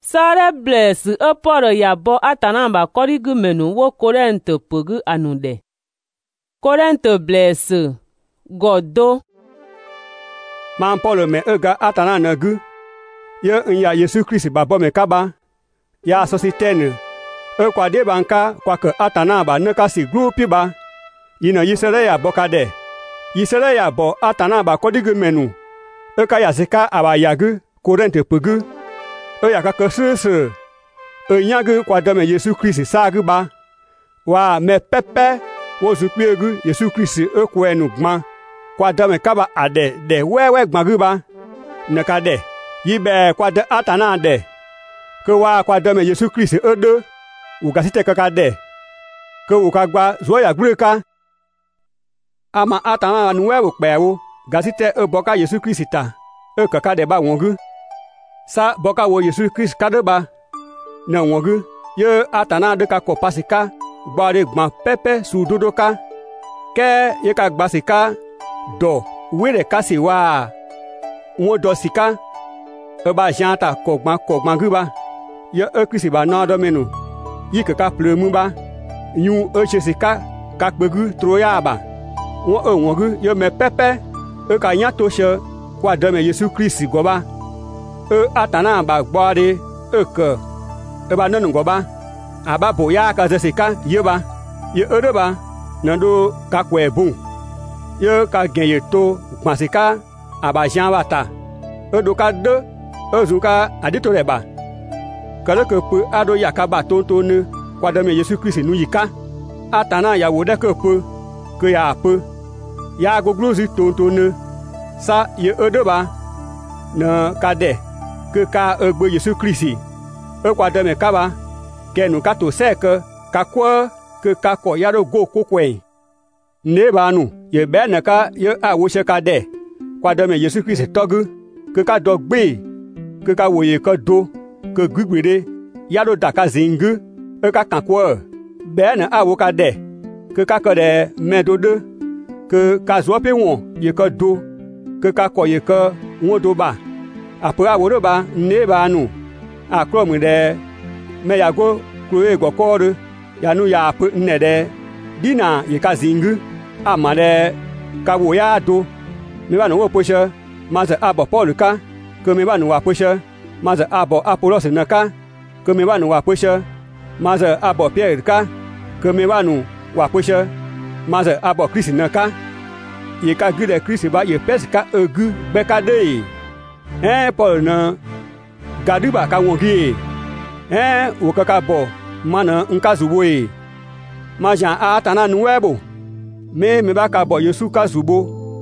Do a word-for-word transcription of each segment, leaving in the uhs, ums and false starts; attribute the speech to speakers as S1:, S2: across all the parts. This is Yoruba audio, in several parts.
S1: Sare bless e poro ya bo atana ba korigu menu wo Korinthe pugu anude. Korinthe bless godo.
S2: Man Paul me ega atana nagu. Ye nya Yesu Christ ba bo me kaba. Ya sositene. E kwa de banka kwa ke atana ba ne ka si grupi ba. Yina yisere ya bokade. Yisere ya bo atana ba korigu menu. E ka ya zeka aba yagu Korinthe pugu. E ya ka kesese. E nyagu kwa de me Yesu Christ sagu ba. Wa me pepe wo zupiegu Yesu Christ e kwenu gma. Kwa de me kaba ade de wewe gmagu ba. Ne ka de. Yibe kwa de atana de. Ke wa kwa de me Yesu Christ e de. U gasite ka ka de. Ke u ka gba zo ya greka. Ama atana nuwe u pewo. Gasite e boka Yesu Christ ta. E ka ka de ba wongu. Sa boka wo Yesu Christ ka de ba. Na wongu. Ye atana de ka ko pasika. Gba de gma pepe su dodo ka. Ke ye ka gba sika. Do. Wele ka si wa. Won do sika. E ba janta ko gma ko gma gu ba. Ye e Christ ba na do menu. Yi ke ka plemu ba. Nyu e chesika. Ka kpegu troya ba. Won e wongu. Ye me pepe. E ka nya to she. Kwa de me Yesu Christ go ba. E atana ba gba de. E ke. E ba nanu go ba. Aba boya ka zesika ye ba. Ye e de ba. Nando ka kwe bon. Ye ka genye to masika aba jan wata. E do ka de. E zu ka adito reba. Kale ke pe ado yakaba tonto ne. Kwa de me Yesu Christ nu yika. Atana ya wode ke pe. Ke ya pe. Ya goglozi tonto ne. Sa ye e de ba. Ne ka de. Ke ka egbe Yesu Christ. E kwa de me kaba. Ke nu ka to seke. Ka kwa. Ke ka ko yaro go kokwen. Ne ba nu. Ye be ne ka ye a wo she ka de. Kwa de me Yesu Christ togu. Ke ka do gbe. Ke ka wo ye ka do. Ke gbigbere. Yaro da ka zingu. E ka kan kwa. Be ne a wo ka de. Ke ka ko de me do de. Ke ka zo pe won ye ka do. Ke ka ko ye ka won do ba. Apre a wo do ba ne ba nu. A kro mu de me ya go kro e go ko de. Ya nu ya pe ne de. Dina ye ka zingu. Ama de ka wo ya do. Me ba no wo poshe. Ma ze abo Paul ka. Ke me ba no wa poshe. Ma ze abo Apollos na ka. Ke me ba no wa poshe. Ma ze abo Pierre ka. Ke me ba no wa poshe. Ma ze abo Christ na ka. Ye ka gu de Christ ba ye pes ka egu be ka de. Eh Paul na gadu ba ka won gi. Eh wo ka ka bo mana nka zubo e. Ma jan atana nu webo. Me me ba ka bo Yesu ka zubo.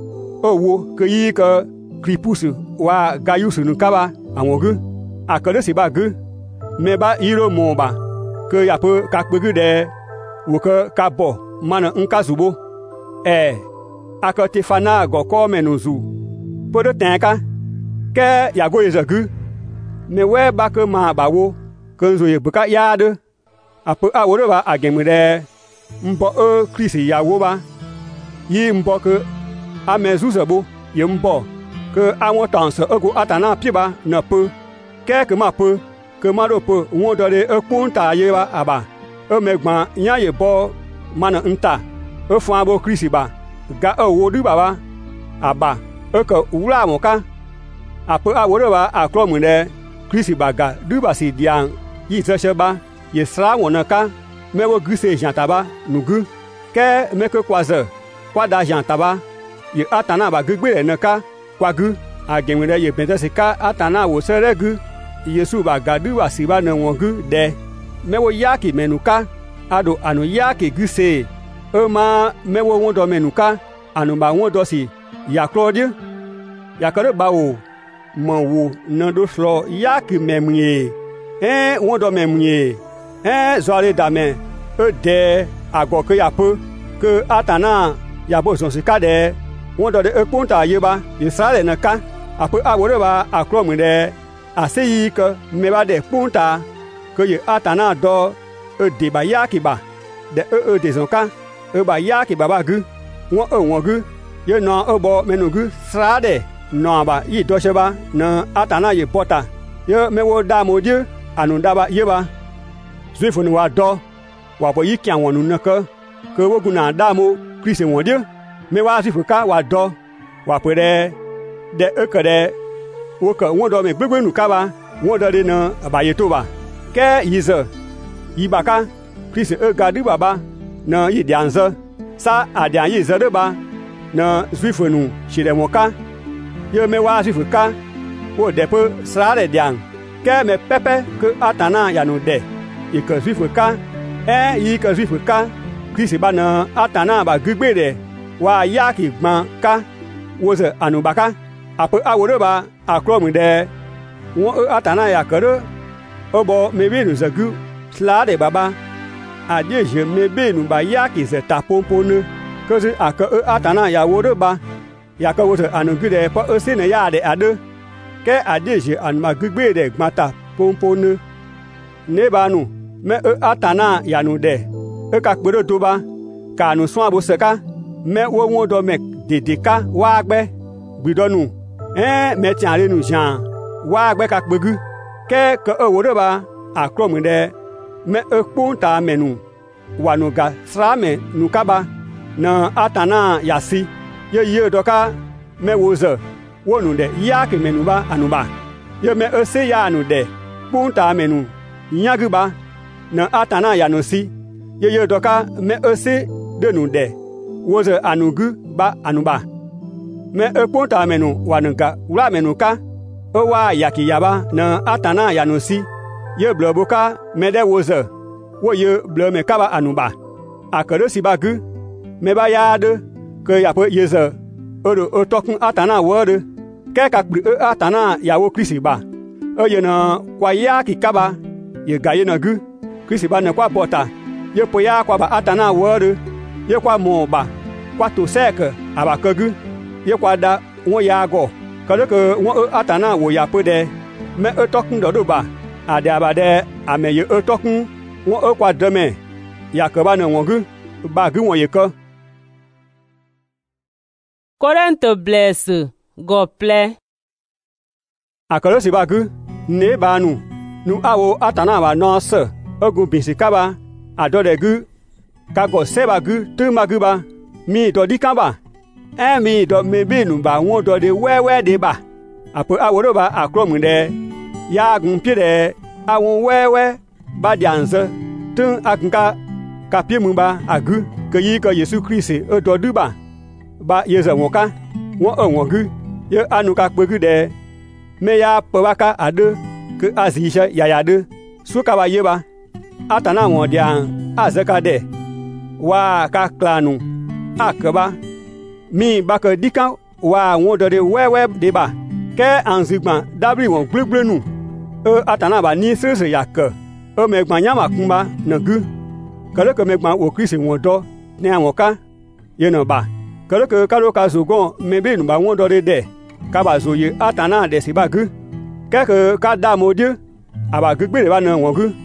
S2: Owo ke yi ka Crispus wa Gaius nu ka ba awon gu. Akere si ba gu. Me ba iro mo ba. Ke ya pe ka pegu de wo ka ka bo mana nka zubo. Eh aka Tefana go ko menuzu. Podo tenka. Ke ya go yezagu. Me we ba ke ma ba wo. Ke nzo ye buka ya de. Apo a wo ba agemu de. Mbo e Christ ya wo ba. Yi mbo ke amezu zebo. Ye mbo. Ke awon tanse ego atana pi ba na pe. Ke ke ma pe. Ke ma do pe won do de e punta ye ba aba. E megban nya ye bo mana nta. E fun abo Christ ba. Ga e wo du baba. Aba. E ke wura mo ka. Apo a wo ba akro mu de. Christ ba ga du ba si dian. Yi zeshe ba. Ye sra wona ka. Me wo guse jantaba nugu. Ke me ke kwaze. Kwa da jantaba. Ye atana ba gbe ne ka. Kwa gu. Agemre ye bente ka atana wo sere gu. Yesu ba gadu wa si ba na won gu de. Me wo yaki menuka. Ado anu yaki guse. E ma me wo won do menuka. Anu ba won do si. Ya Claude. Ya kare ba wo. Mon wo nan do slo yaki memye. Eh won do memye. Eh zoale dame. E de ago ke ya pe. Ke atana ya bo son si ka de. Won do de e ponta ye ba. Israel na ka. Ape a wo ba akro mu de. Aseyi ke me ba de ponta. Ke ye atana do e de ba yaki ba. De e e de zon ka. E ba yaki ba ba gu. Won e won gu. Ye no e bo menu gu srade. No ba yi do she ba na atana ye bota. Ye me wo da mo die. anu daba yeba Zwifu nu wa do wa bo yi kyan wonu naka ke wogu na damo Kristi won dia me wa Zwifu ka wa do wa pe de de ekede wo ka won do me gbegbe nu ka ba won do de na ba ye to ba ke yize yi ba ka Kristi e ga du baba na yi dianze sa adian yi ze de ba na Zwifu nu shi de mo ka ye me wa Zwifu ka wo de pe sra de dian ke me pepe ke atana ya nu de i ke Zwifu ka e yi ke Zwifu ka Kristi ba na atana ba gbegbe de wa ya ki gban ka wo ze anu ba ka ape awore ba akro mu de won atana ya kere obo me bi nu ze gu sla de baba ade je me be nu ba ya ki ze ta pompo ne ke ze ake atana ya wo de ba ya ke wo ze anu gu de pa e se ne ya de ade ke ade je an ma gbegbe de gbata pompo ne ne ba nu me e atana ya nu de e ka kpere to ba ka nu so abo se ka me wo won do me dedeka wa gbe gbidonu eh me ti are nu jan wa gbe ka pegu ke ke e wo de ba akro mu de me e punta menu wa nu ga sra me nu ka ba na atana ya si ye ye do ka me wo ze wo nu de ya ke menu ba anu ba ye me e se ya nu de punta menu nyagu ba na atana ya no si ye ye do ka me e se de nu de wo ze anugu ba anuba me e punta menu wa nu ga wla menu ka o wa yaki yaba na atana ya no si ye bloboka me de wo ze wo ye blo me ka ba anuba akere si ba gu me ba ya de ke ya pe ye ze oro o tokun atana wo de ke ka kpri atana ya wo Kristi ba o ye na kwa ya ki ka ba ye ga ye na gu Kristi ba na kwa bota ye po ya kwa ba atana wo de ye kwa mo ba kwa to seke aba ke gu ye kwa da won ya go kale ke won atana wo ya pe de me e tokun do do ba ade aba de ame ye e tokun won e kwa de me ya ke ba na won gu ba gu won ye ke
S1: Korente blesse go ple
S2: akalo si ba gu ne ba nu nu awo atana ba no se ogun bisi kaba adode gu ka go se ba gu tu ma gu ba mi do di kan ba e mi do me bi nu ba won do de wewe de ba apo aworo ba akro mu de ya gun pie de awon wewe ba di anse tu akunka ka pie mu ba agu ke yi ko Yesu Kristi e do du ba ba ye ze won ka won e won gu ye anu ka pe gu de me ya pe wa ka ade ke azisha ya ya de su ka ba ye ba atana won dia azaka de wa ka klanu akaba mi ba ke dikan wa won do de wewe de ba ke anzigban dabri won gblegbenu e atana ba ni sese ya ke e me gban yama kunba na gu kale ke me gban wo Kristi won do ne awon ka ye no ba kale ke kalo ka zogon me be nu ba won do de de ka ba zo ye atana de si ba gu ke ke ka da mo de aba gu gbe ba na won gu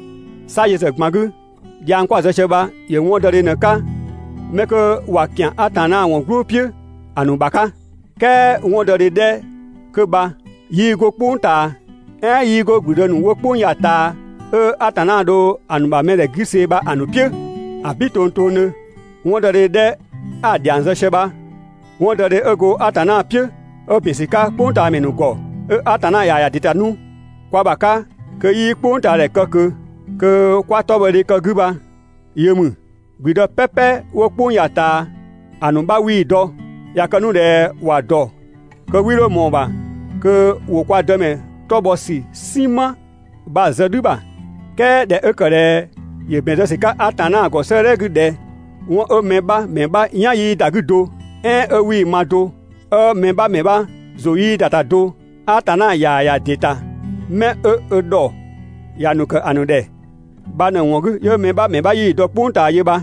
S2: sa ye se gban gu yang kwa ze che ba ye won do de na ka me ke wa kyan atana won groupe anu baka ke won do de de ke ba yi go punta e yi go gbudo nu wo pun ya ta e atana do anu ba me de gise ba anu pie abi tonton ne won do de de a dianze che ba won do de ego atana pie o bisika punta me nu go e atana ya ya ditanu kwa baka ke yi punta le ke ke kwa to be de ke gu ba yemu gbido pepe wo pun ya ta anu ba wi do ya kanu de wa do ke wi ro mo ba ke wo kwa de me to bo si sima ba zedu ba ke de ekere ye be de sika atana go sere gu de won o me ba me ba yan yi da gu do e e wi ma do e me ba me ba zo yi da ta do atana ya ya data me e e do ya nu ke anu de ba na won gu ye me ba me ba yi do punta ye ba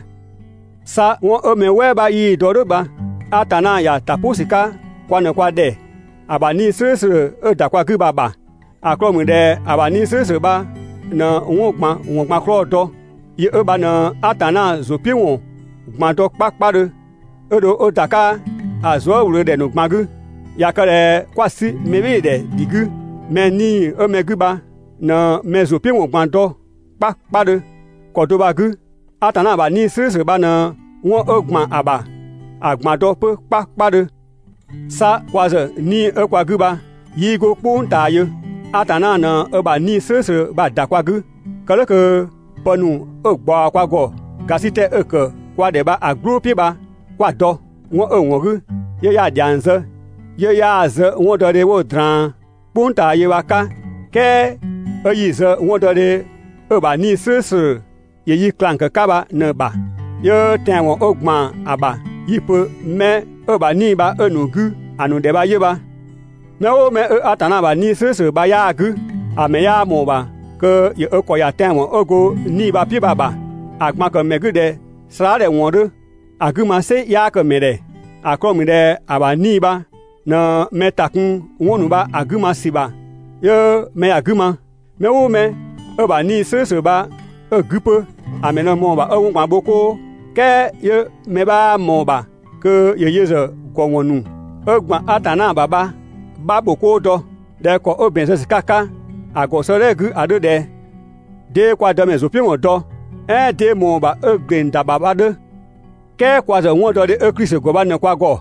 S2: sa won e me we ba yi do ro ba atana ya tapusika kwa na kwa de abani sese e da kwa gu ba ba akro mu de abani sese ba na won gba won gba kro do ye e ba na atana zo pi won gba do pakpa de e do o daka azo wure de no gba gu ya kare kwa si me bi de digu me ni e me gu ba na mezo pi won gbando pa pa de ko do ba gu atana ba ni se se ba na won ogman aba agbando pe pa pa de sa kwa ze ni e kwa gu ba yi go pon ta ye atana na e ba ni se se ba da kwa gu ka le ke ponu ogba kwa go gasite e ke kwa de ba agro pi ba kwa do won e won gu ye ya janze ye ya ze won do de wo dran pon ta ye wa ka ke e yi ze won do de e ba ni se se ye yi klan ke ka ba ne ba ye ten won ogman aba yi pe me e ba ni ba e nu gu anu de ba ye ba me o me e atana ba ni se se ba ya gu a me ya mo ba ke ye e ko ya ten won ogo ni ba pi ba ba agma ke me gu de sra de won de agu ma se ya ke me de akro mi de aba ni ba na me takun won nu ba agu ma si ba ye me agu ma me o me e ba ni se se ba e gu pe a me na mo ba e won gba boko ke ye me ba mo ba ke ye ye ze ko won nu e gba atana baba ba boko do de ko obin se kaka ago so re gu ade de de kwa de me zo pi won do e de mo ba e gbenda baba de ke kwa ze won do de e Christ go ba ne kwa go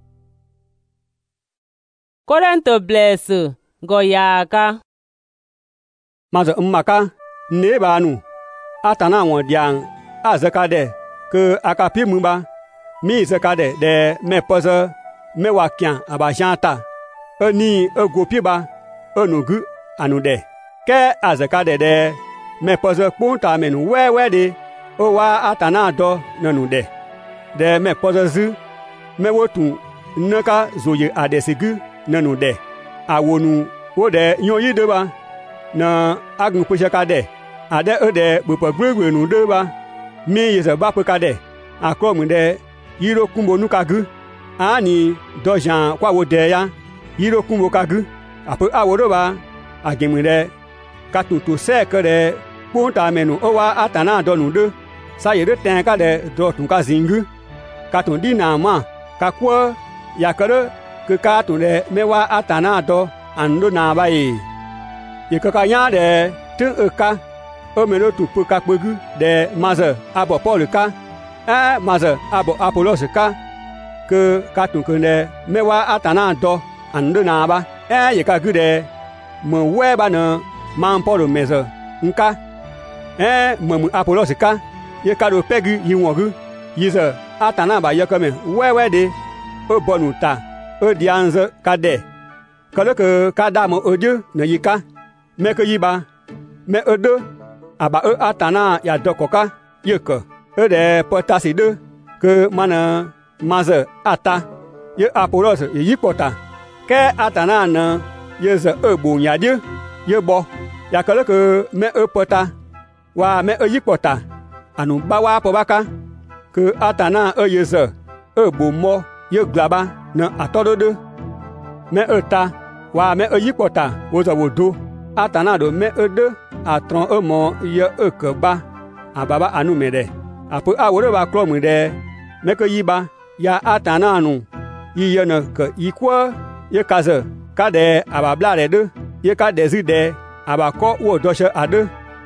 S1: Korento bless go ya ka
S2: ma ze mmaka ne ba nu atana won dian azaka de ke aka pi mu ba mi zaka de de me pose me wa kian aba janta ani ego pi ba onugu anu de ke azaka de de me pose punta me nu we we de o wa atana do nanu de de me pose zu me wotu naka zoye adesigu nanu de awonu wo de yon yi de ba na agun pusha ka de ade e de bupo gbegbe nu de ba mi yeze ba pe ka de akro mu de yiro kumbo nu ka gu ani dojan kwa wo de ya yiro kumbo ka gu ape awo do ba agemu de katutu se ke de ponta menu o wa atana do nu de sa ye de ten ka de do tun ka zingu katun di na ma ka kwa ya kere ke ka tun de me wa atana do ando na ba yi ye ka ka nya de tu e ka o me lo tu pe ka pegu de maze abo Paul ka e maze abo Apollos ka ke ka tun ke de me wa atana do ando na ba e ye ka gu de mo we ba na man Paul meze nka e mo mu Apollos ka ye ka do pegu yi won gu yi ze atana ba ye ka me we we de o bonu ta o dianze ka de ka le ke ka da mo oje ne yi ka me ke yi ba me e de aba e atana ya do koka ye ke e de potasi de ke mana maze ata ye Apollos ye yi pota ke atana na ye ze e bo nya de ye bo ya ke le ke me e pota wa me e yi pota anu ba wa po baka ke atana e ye ze e bo mo ye glaba na atododo me e ta wa me e yi pota wo za wo do atana do me e de atron e mo ye e ke ba ababa anu me de apu awore ba kro mu de me ke yi ba ya atana anu yi ye ne ke yi kwa ye kaze ka de ababla de de ye ka de zi de abako wo do she ade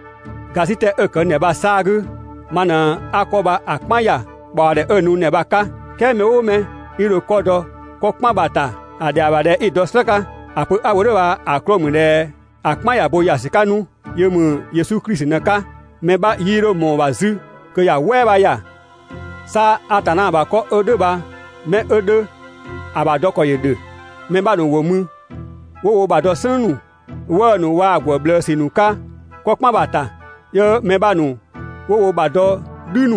S2: gasite e ke ne ba sagu mana akoba akmaya ba de enu ne ba ka ke me o me iro kodo ko pma bata ade abade idosaka apu awore ba akro mu de akmaya bo yasikanu ye mu Yesu Christ na ka me ba yiro mo ba zu ke ya we ba ya sa atana ba ko ode ba me ode aba do ko ye de me ba no wo mu wo wo ba do sanu wo no wa agbo ble sinu ka ko pma bata ye me ba no wo wo ba do dunu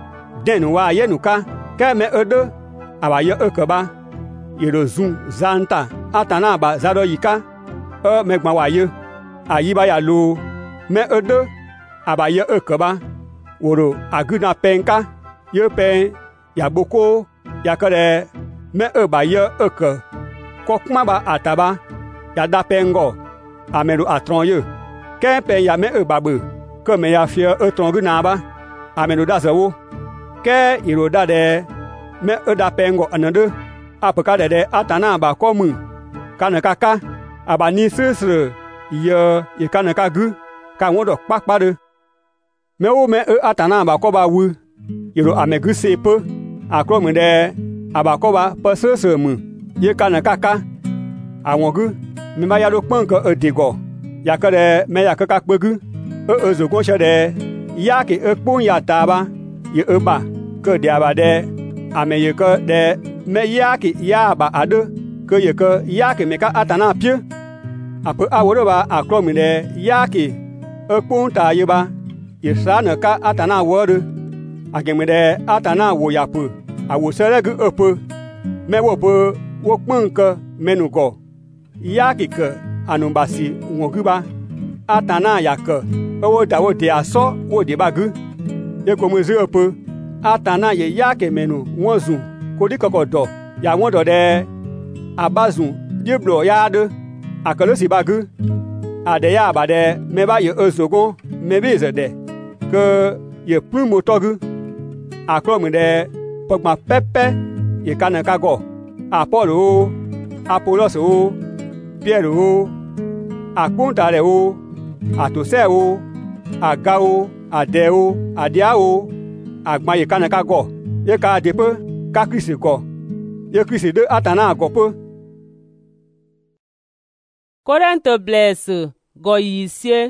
S2: den wa ye nu ka ke me ode aba ye e ke ba ye do zun zanta atana ba zado yika e me gba wa ye ayi ba ya lo me ede aba ye e ke ba woro aguna penka ye pen ya boko ya kere me e ba ye e ke ko kuma ba ataba ya da pengo amelu atron ye ke pen ya me e ba be ke me ya fie e tron guna ba amelu da zewo ke iro da de me e da pengo anade apaka de de atana ba ko mu kana kaka aba ni sisre ye ye kana ka gu ka won do pakpa de me o me e atana ba ko ba wu ye ro ame gu se pe akro me de aba ko ba pe se se mu ye kana ka ka àwọn gu me ma ya do pon ko e de go ya ka de me ya ka ka pe gu e e zo gon she de ya ke e pon ya ta ba ye e ba ke de aba de ame ye ke de me ya ke ya ba ade ke ye ke ya ke me ka atana pie ape aworo ba akro me de ya ke e pon ta ye ba ye sa na ka atana wo de ageme de atana wo ya pe awo sere gu e pe me wo pe wo pon ke menu go ya ke ke anumbasi wo gu ba atana ya ke owo da wo de aso wo de ba gu ye ko mo ze e pe atana ye ya ke menu won zun ko di koko do ya won do de abazun ye blo ya de akelo si ba gu ade ya ba de me ba ye ezogon me bi ze de ke ye pun mo to gu akro me de pogba pepe ye kana ka go apollo apollos o pierre o apunta re o atose o aga o ade o adia o agba ye kana ka go ye ka de pe ka Kristi go ye Kristi de atana go pe
S1: Korinthe blesse go yisie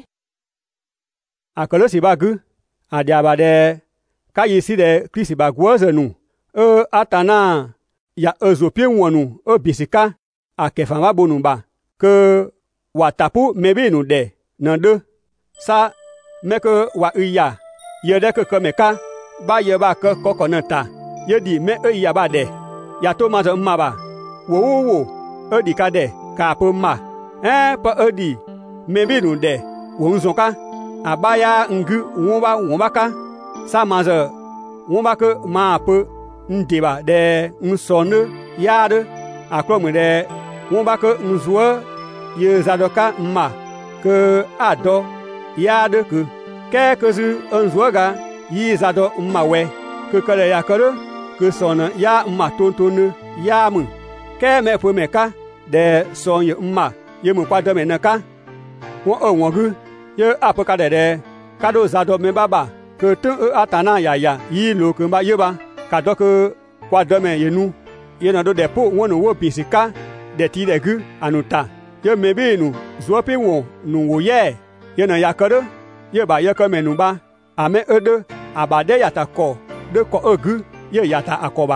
S2: akolo si ba gu adia ba de ka yisi de Kristi ba go zenu e atana ya ezopie wonu o bisika akefa ma bonu ba ke watapu mebe nu de na de sa meke wa iya ye de ke meka ba ye ba ke kokonata ye di me e ya ba de ya to ma zo ma ba wo wo wo e di ka de ka po ma eh pa e di mebe nu de wo nzo ka abaya ngu won ba won ba ka sa ma zo won ba ke ma pe ndeba de nsone ya de akro me de won ba ke nzuo ye zadoka ma ke ado ya de ke ke ke zu nzuo ga yi zado ma we ke kale ya kare ke sona ya ma tontone ya mu ke me fo me ka de son ye ma ye mu kwa de me na ka won o won gu ye apoka de de ka do zado me baba ke tun atana ya ya yi lo ke ba ye ba ka do ke kwa de me ye nu ye na do de po won wo bisika de ti de gu anuta ye mebe nu zuope won nu wo ye ye na ya kare ye ba ye ke me nu ba ame ede abade yata ko de ko egu ye yata akoba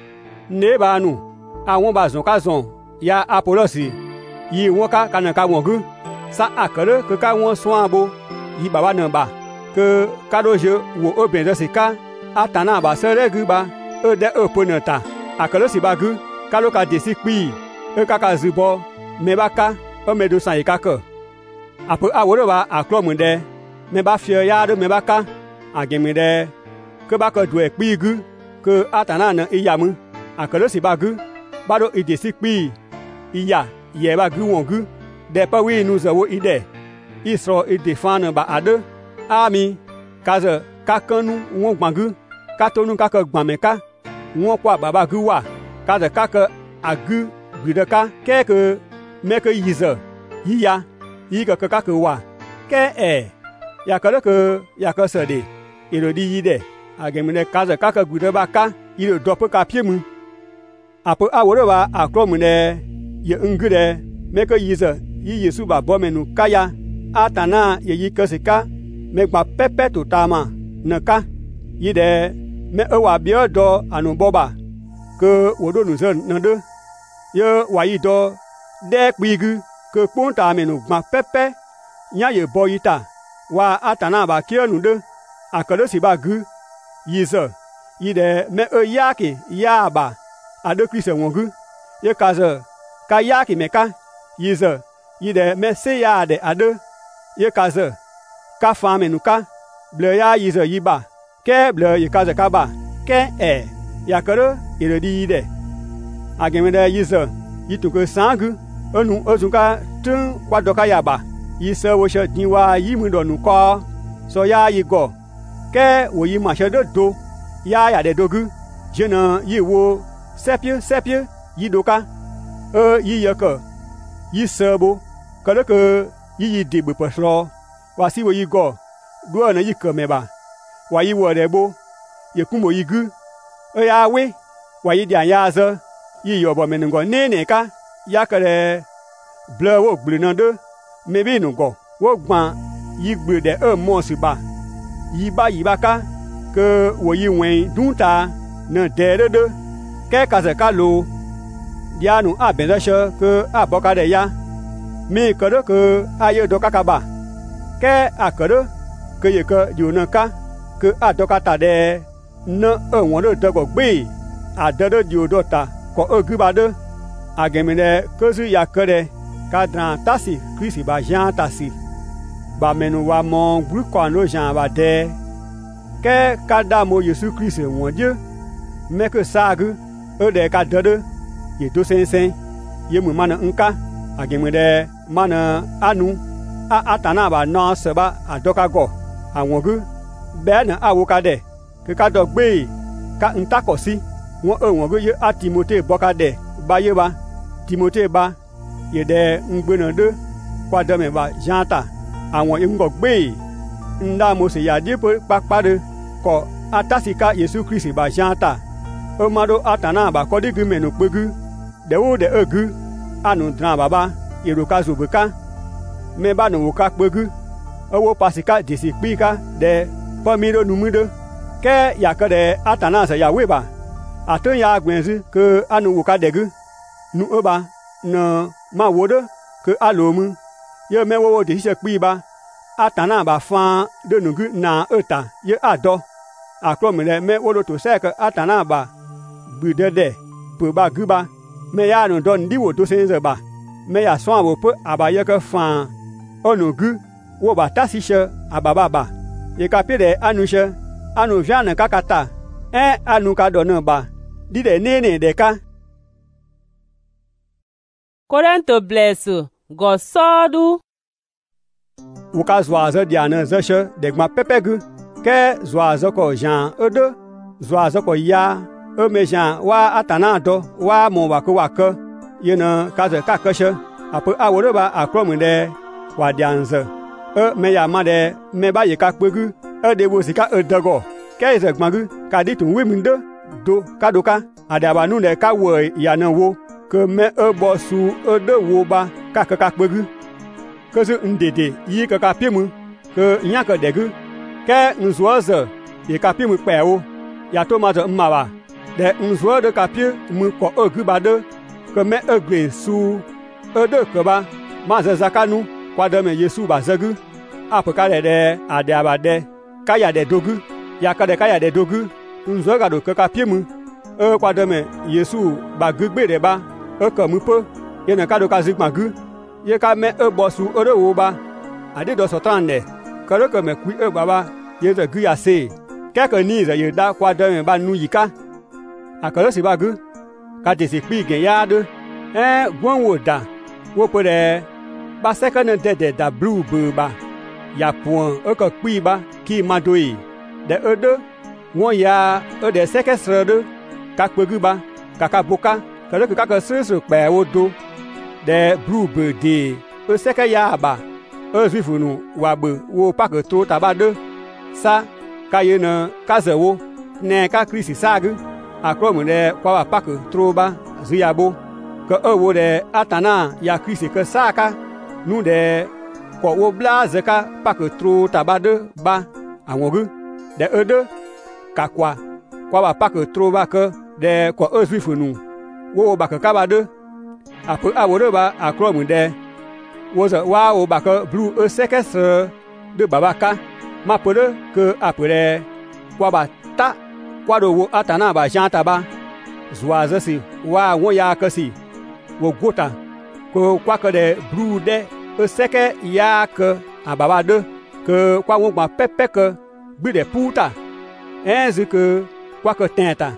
S2: ne ba nu awon ba zon ka zon ya apolosi yi won ka kana ka won gu sa akere ke ka won so abo yi baba na ba ke ka do je wo oben de sika atana ba sere gu ba e de e ponata akere si ba gu ka lo ka desi pi e ka ka zubo me ba ka o me do san yi ka ko apo aworo ba akro mu de me ba fie ya do me ba ka agemi de ke ba ko dwe pi gu ke atana na iyamu akere si ba gu ba do idesi pi iya ye ba gu won gu de pa wi nu zo wo ide isro ide fan ba ade ami kaze ka kanu won gbangu ka tonu ka ko gban me ka won kwa baba gu wa kaze ka ko agu gbide ka ke ke me ke yize yiya yi ka ka ko wa ke e ya ka le ke ya ka se de ilo di yide agemine kaze ka ko gbide ba ka ilo do pe ka pie mu apo aworo ba akro mu ne ye ngure me ke yize yi Yesu ba bo menu kaya atana ye yi ke sika me gba pepe to tama na ka yide me e wa bia do anu boba ke wodo nu ze na de ye wa yi do de kpigu ke pon ta menu gba pepe nya ye bo yita wa atana ba ke nu de akelo si ba gu yize yide me e yake ya ba ade Kristo won gu ye kaze ka yake me ka yize yide me se ya de ade ye kaze ka fa menu ka ble ya yize yiba ke ble ye kaze ka ba ke e ya kere ire di yide ageme de yize yitu ke sangu enu ozunka tun kwa doka ya ba yise wo she dinwa yi mu do nu ko so ya yi go ke wo yi ma she de do ya ya de dogu je na yi wo sepie sepie yi doka e yi ye ke yi sebo kele ke yi yi de be pesro wa si wo yi go do na yi keme ba wa yi wo de bo ye kumo yi gu e ya we wa yi dia ya zo yi yo bo me ngo ne ne ka ya kere ble wo gblu na de me bi nu go wo gban yi gblu de e mo si ba yi ba yi ba ka ke wo yi wen dun ta na de de de ke ka ze ka lo dia nu a ben she ke a bo ka de ya mi ke de ke a ye do ka ka ba ke a ke de ke ye ke yu na ka ke a do ka ta de na e won de de go gbe a de de yu do ta ko e gu ba de a ge mi de ke su ya ke de ka dran ta si Christ ba jan ta si ba menu wa mo gru ko no jan ba de ke ka da mo Yesu Christ won Dieu me ke sa gu e de ka de de ye do sen sen ye mu mana nka a ge mi de mana anu a atana ba no se ba a do ka go àwọn gu be na awo ka de ke ka do gbe ka nta ko si won e won gu ye a Timote bo ka de ba ye ba Timote ba ye de ngbe na de kwa de me ba janta àwọn ngo gbe nda mo se ya di pa pa de ko atasika Yesu Christ ba janta o ma do atana ba ko di gu me no pegu de wo de egu anu dran baba ero ka zo be ka me ba no ka pegu owo pasika disipika de pomiro numudo ke ya ka de atana se ya we ba atun ya gwenzu ke anu wo ka degu nu oba no ma wodo ke alomu ye me wo de se pi ba atana ba fan de nugu na eta ye ado akromile me wo to se ke atana ba bu de de pu ba gu ba me ya no don di wo to se ze ba me ya so abo pu abaye ke fan onugu wo ba tasishe ababa ba ye ka pe de anushe anu jana kakata e anu ka do na ba di de ne ne de ka
S1: Korento blesu go sodu
S2: wo ka zwaze diana zeshe de gma pepegu ke zwaze ko jan edo zwaze ko ya e me jan wa atana do wa mo wa ko wa ke ye na ka ze ka keshe apo aworo ba akromu de wa dianze e me ya ma de me ba ye ka pegu e de wo sika e dago ke ze gmagu ka di tun we mi de do ka do ka adaba nu de ka wo ya na wo ke me e bo su e de wo ba ka ka ka pegu ke ze ndede yi ka ka pimu ke nya ka degu ke nzuoze ye ka pimu pe wo ya to ma zo mma ba de nzuo de ka pi mu ko e gu ba de ke me e gbe su e de ke ba ma ze zakanu kwa de me Yesu ba zegu apo ka de ade abade ka ya de dogu ya ka de ka ya de dogu nzuo ga do ke ka pimu e kwa de me Yesu ba gu gbe de ba e ko mu po ye na ka do ka zigma gu ye ka me e bo su ore wo ba ade do so tande ka ro ke me ku e baba ye ze gu ya se ke ke ni ze ye da kwa de me ba nu yika akalo si ba gu ka de se pi gen ya de e gwon wo da wo po de ba second de de da blue bu ba ya point e ko pi ba ki ma do yi de e de won ya e de second sre de ka pegu ba ka ka boka ka ro ke ka ka se se pe wo do de blue bu de e second ya ba e zwifu nu wa bu wo pa ke to ta ba de sa ka ye na ka ze wo ne ka Christ sa gu akromu de kwa wa pa ke tro ba zuya bo ke e wo de atana ya Christ ke sa ka nu de ko wo bla ze ka pa ke tro ta ba de ba awon gu de e de ka kwa kwa wa pa ke tro ba ke de ko e zwifu nu wo ba ke ka ba de apo awo de ba akromu de wo ze wa wo ba ke blue e sekesre de baba ka ma po de ke apre kwa ba ta kwa do wo atana ba janta ba zwa ze si wa wo ya ke si wo gota ko kwa ke de blue de e seke ya ke ababa de ke kwa wo gba pepe ke bi de puta enzi ke kwa ke tenta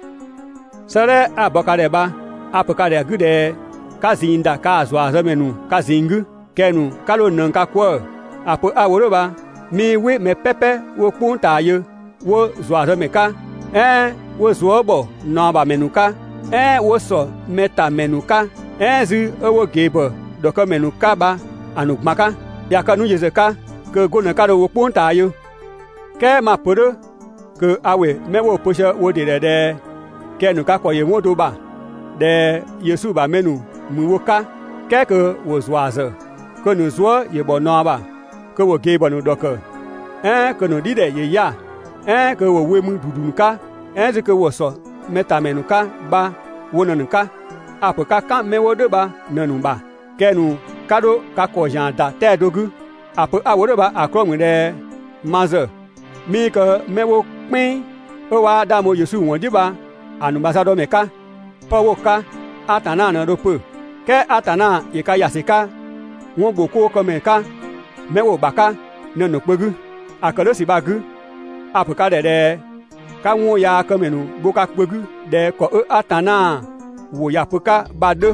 S2: sere aboka de ba apoka de gude kazinda ka zwa ze menu kazingu kenu kalo nan ka kwa apo aworo ba mi we me pepe wo punta ye wo zwa ze me ka eh wo zwo bo no ba menuka eh wo so meta menuka enzi owo gebo doko menuka ba anukmaka ya ka nu yeze ka ke go na ka do wo pon ta yo ke ma podo ke awe me wo posha wo de de ke nu ka ko ye wo do ba de Yesu ba menu mu wo ka ke ke wo zwa ze ke nu zwa ye bo no ba ke wo ge bo nu do ke eh ke nu di de ye ya eh ke wo we mu dudu ka eh ze ke wo so meta menu ka ba wo no ka apo ka ka me wo de ba nanu ba ke nu ka do ka ko jan da te dogu apo a wo de ba akro mu de maze mi ke me wo pin o wa da mo Yesu won di ba anubasado me ka po wo ka atana na do pe ke atana ye ka yasika won gbo ko ko me ka me wo ba ka nanu pegu akalo si ba gu apo ka de de ka won ya ka menu bo ka pegu de ko atana wo ya puka bade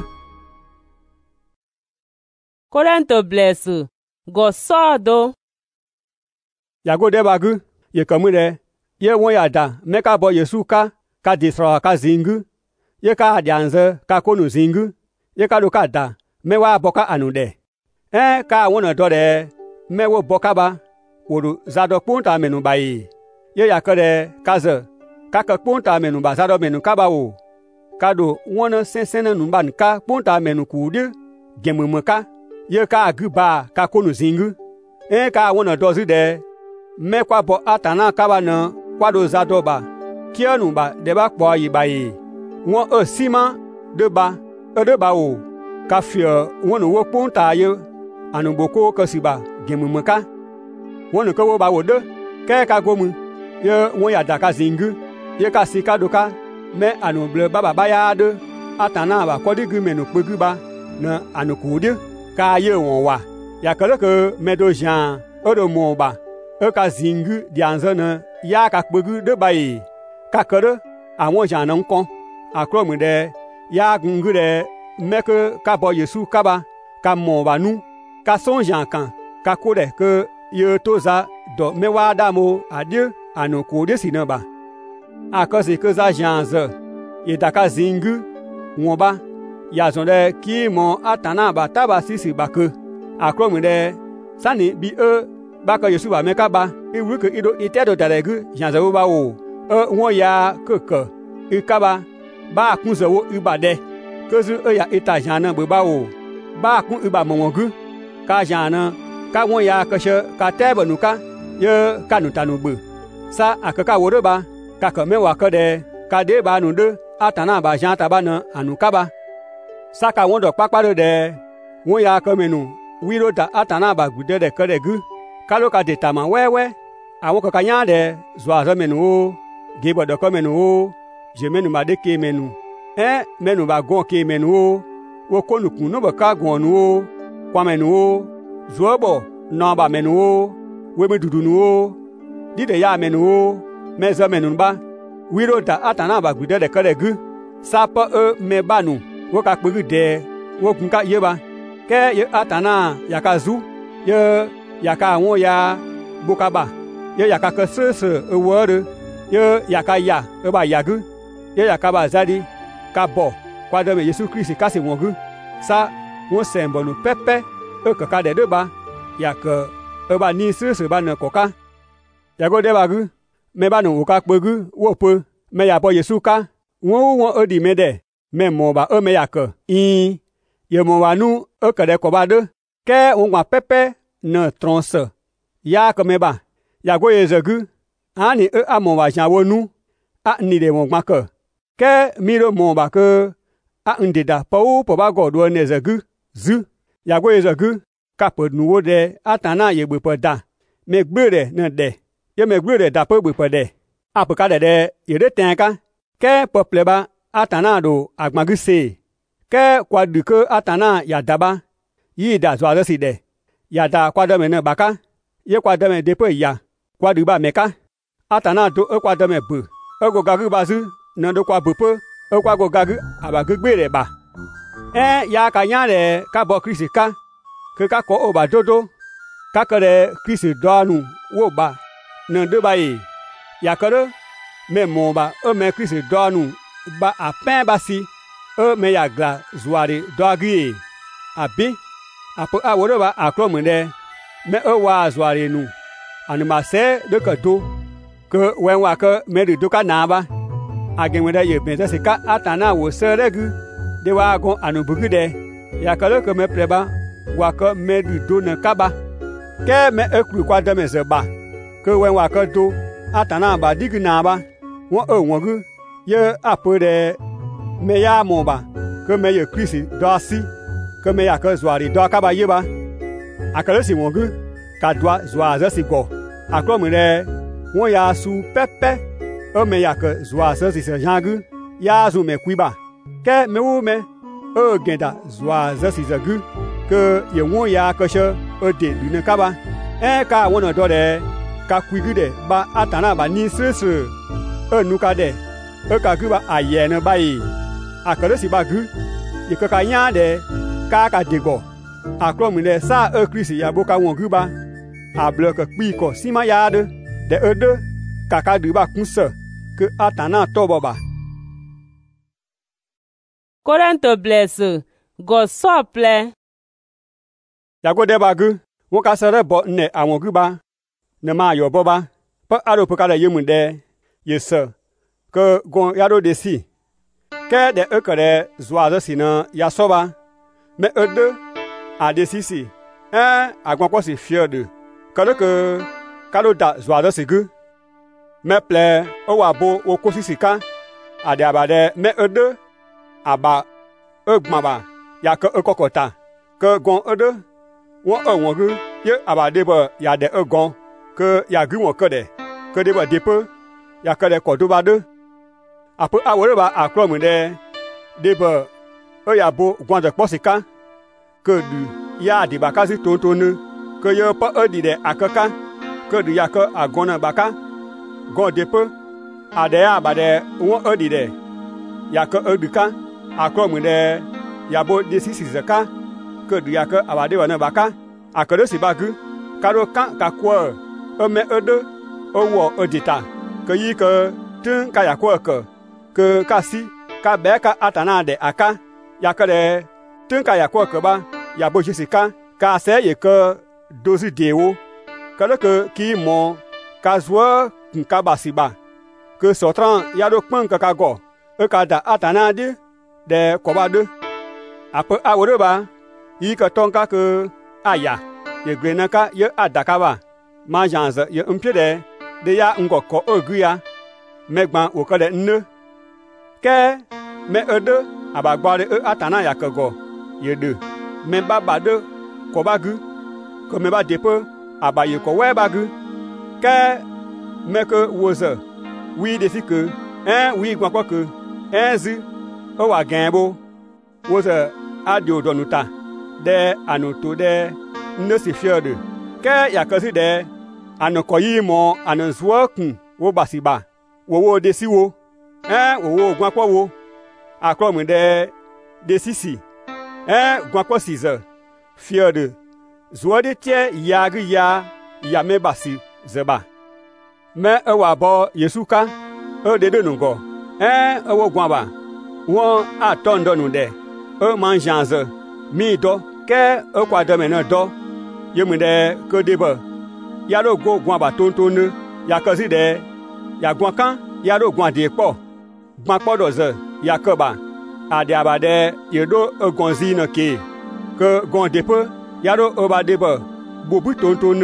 S1: Korento blessu go sodo
S2: ya go de bagu ye kamu de ye won ya da me ka bo Yesu ka ka disra ka zingu ye ka adianze ka konu zingu ye ka do ka da me wa boka anu de eh ka won do de me wo boka ba wo do zado punta menu bai ye ya ka de ka ze ka ka punta menu ba zado menu ka ba wo kado wona sensena numban ka punta menu kude gememu ka ye ka aguba ka konu zingu e ka wona dozi de me kwa bo atana ka ba na kwa do zado ba kianu ba de ba kpo yi ba yi won e sima de ba e de ba o ka fio wona wo punta ye anu boko ka siba gememu ka wona ko wo ba wo de ke ka gomu ye won ya da ka zingu ye ka si ka do ka me anu ble baba baya de atana ba kodi gu menu pegu ba na anu kude ka ye won wa ya kale ke me do jan o do mo ba e ka zingu di anze na ya ka pegu de ba yi ka kere awon jan nan kon akro mu de ya gungu de me ke ka bo Yesu ka ba ka mo ba nu ka son jan kan ka ko de ke ye to za do me wa da mo adie anu kude si na ba akose ke za janze ye daka zingu wonba ya zonde ki mo atana ba taba sisi ba ke akromu de sani bi e ba ka Yesu ba meka ba e wu ke ido itedo daregu janze wo ba wo e won ya ke ke e ka ba ba kun ze wo u ba de ke zu e ya ita jana bo ba wo ba kun u ba mo won gu ka jana ka won ya ke she ka te ba nu ka ye ka nu tanu bu sa akaka wo de ba ka ka me wa ka de ka de ba nu de atana ba jan ta ba na anu ka ba sa ka won do papa de won ya ka menu wi ro da atana ba gude de ka de gu ka lo ka de ta ma wewe awon ka ka nya de zwa zo menu o ge bo do ka menu o je menu ma de ke menu eh menu ba gon ke menu o wo ko nu kun no ba ka gon nu o kwa menu o zo bo no ba menu o we me dudu nu o di de ya menu o me zo menu ba wiro da atana ba gude de kare gu sapa e me banu wo ka pegu de wo kun ka ye ba ke ye atana ya ka zu ye ya ka won ya buka ba ye ya ka ke se se e wo de ye ya ka ya e ba ya gu ye ya ka ba zadi ka bo kwa de Yesu Christ ka se won gu sa won sembo nu pepe e ka ka de de ba ya ke e ba ni se se ba na ko ka ya go de ba gu me ba nu ka pegu wo pe me ya bo Yesu ka won won e di me de me mo ba e me ya ke i ye mo wa nu e ka de ko ba de ke won wa pepe ne tronse ya ke me ba ya go ye zegu ani e a mo wa jan wo nu a ni de won gba ke ke mi ro mo ba ke a ndi da po po ba go do ne zegu zu ya go ye zegu ka pe nu wo de atana ye gbe pe da me gbe de ne de ye me gbe de da pe gbe pe de apo ka de de ye de ten ka ke pople ba atana do agmagu se ke kwa du ke atana ya daba yi da zwa si de ya da kwa de me ne baka ye kwa de me de pe ya kwa du ba me ka atana do e kwa de me bu e go gagu ba zu na do kwa bu pe e kwa go gagu aba gbe re ba eh ya ka nya le ka bo Kristi ka ke ka ko o ba dodo ka ke de Kristi do anu wo ba na de ba yi ya kere me mo ba e me Kristi do anu ba a pen ba si e me ya gla zuari do agi abi apo a wo ba akro mu de me e wa zoare nu anu ma se de ka do ke wen wa ke me de do ka na ba agen we da ye be se ka atana wo se regu de wa gon anu bugu de ya ka le ke me preba wa ke me du do na ka ba ke me e kru kwa de me se ba ke wen wa ke do atana ba digi na ba won e won gu ye apo de me ya mo ba ke me ye krisi do si ke me ya ke zoare do ka ba ye ba akale si won gu ka do zoa ze si go akro me de won ya su pepe o me ya ke zoa ze si se jangu ya zu me kwiba ke me wo me o genda zoa ze si ze gu ke ye won ya ke she o de du ne ka ba e ka won do de ka kwigu de ba atana ba ni sese e nu ka de e ka gu ba aye ne ba yi akale si ba gu ye ke ka nya de ka ka de go akro me de sa e krisi ya bo ka won gu ba a ble ke kpi ko si ma ya de de e de ka ka du ba kun se ke atana to bo ba
S1: Korento blesse go sople
S2: ya go de ba gu won ka sere bo ne awon gu ba ne ma yo bo ba pa aro pa ka de yemu de ye se ke gon ya do de si ke de e ke de zwa de si na ya so ba me e de a de si si eh agbon ko si fier de ke de ke ka do da zwa de si gu me ple o wa bo o ko si si ka ade abade me e de aba e gbon ba ya ke e kokota ke gon e de won e won gu ye abade ba ya de e gon ke ya gu won ke de ke de ba de pe ya ke de ko do ba de apo awore ba akro mu de de ba o ya bo gwan de posika ke du ya di ba ka si ton ton ke ye pa e di de akaka ke du ya ke agona ba ka gon de pe ade ya ba de won e di de ya ke e du ka akro mu de ya bo de si si zaka ke du ya ke abade wa na ba ka akere si ba gu ka do kan ka ko e me e de o wo e dita ke yi ke tin ka ya ko ke ke ka si ka be ka atana de aka ya ke de tin ka ya ko ke ba ya bo jisika ka se ye ke dozi dewo ka le ke ki mo ka zwo ka ba si ba ke sotran ya do pon ka ka go e ka da atana de de ko ba de ape awore ba yi ke ton ka ke aya ye grenaka ye adaka ba ma janze ye mpie de de ya ngoko ogu ya megban wo ko de nne ke me ede abagbare e atana ya ke go ye de me ba ba de ko ba gu ko me ba de pe abaye ko we ba gu ke me ke woze wi de fi ke en wi gwa ko ke en zi o wa genbo woze adio donuta de anoto de ne si fier de ke ya ke si de anoko yi mo anzuo kun wo basiba wo wo de si wo eh wo wo gwa ko wo akro mu de de sisi eh gwa ko si ze fier de zuo de tie ya gu ya ya me basi zeba me e wa bo yesu ka e de de nugo eh e wo gwa ba won atondo nu de e man janze mi do ke e kwa de me na do ye mu de ke de ba ya lo go gwa ba ton ton ya ke si de ya gwa kan ya lo gwa de po gwa po do ze ya ke ba ade abade ye do e gonzi na ke ke gon de pe ya lo e ba de ba bu bu ton ton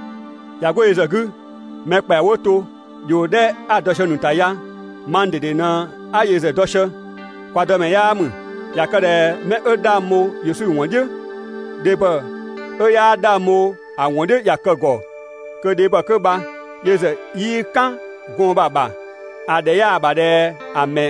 S2: ya go ye ze gu me pa wo to yo de adosho nu ta ya man de de na a ye ze dosho kwa de me ya mu ya ke de me e da mo yesu won je de ba e ya da mo awon de ya ke go ke de ba ke ba ye ze yi kan gon ba ba ade ya ba de ame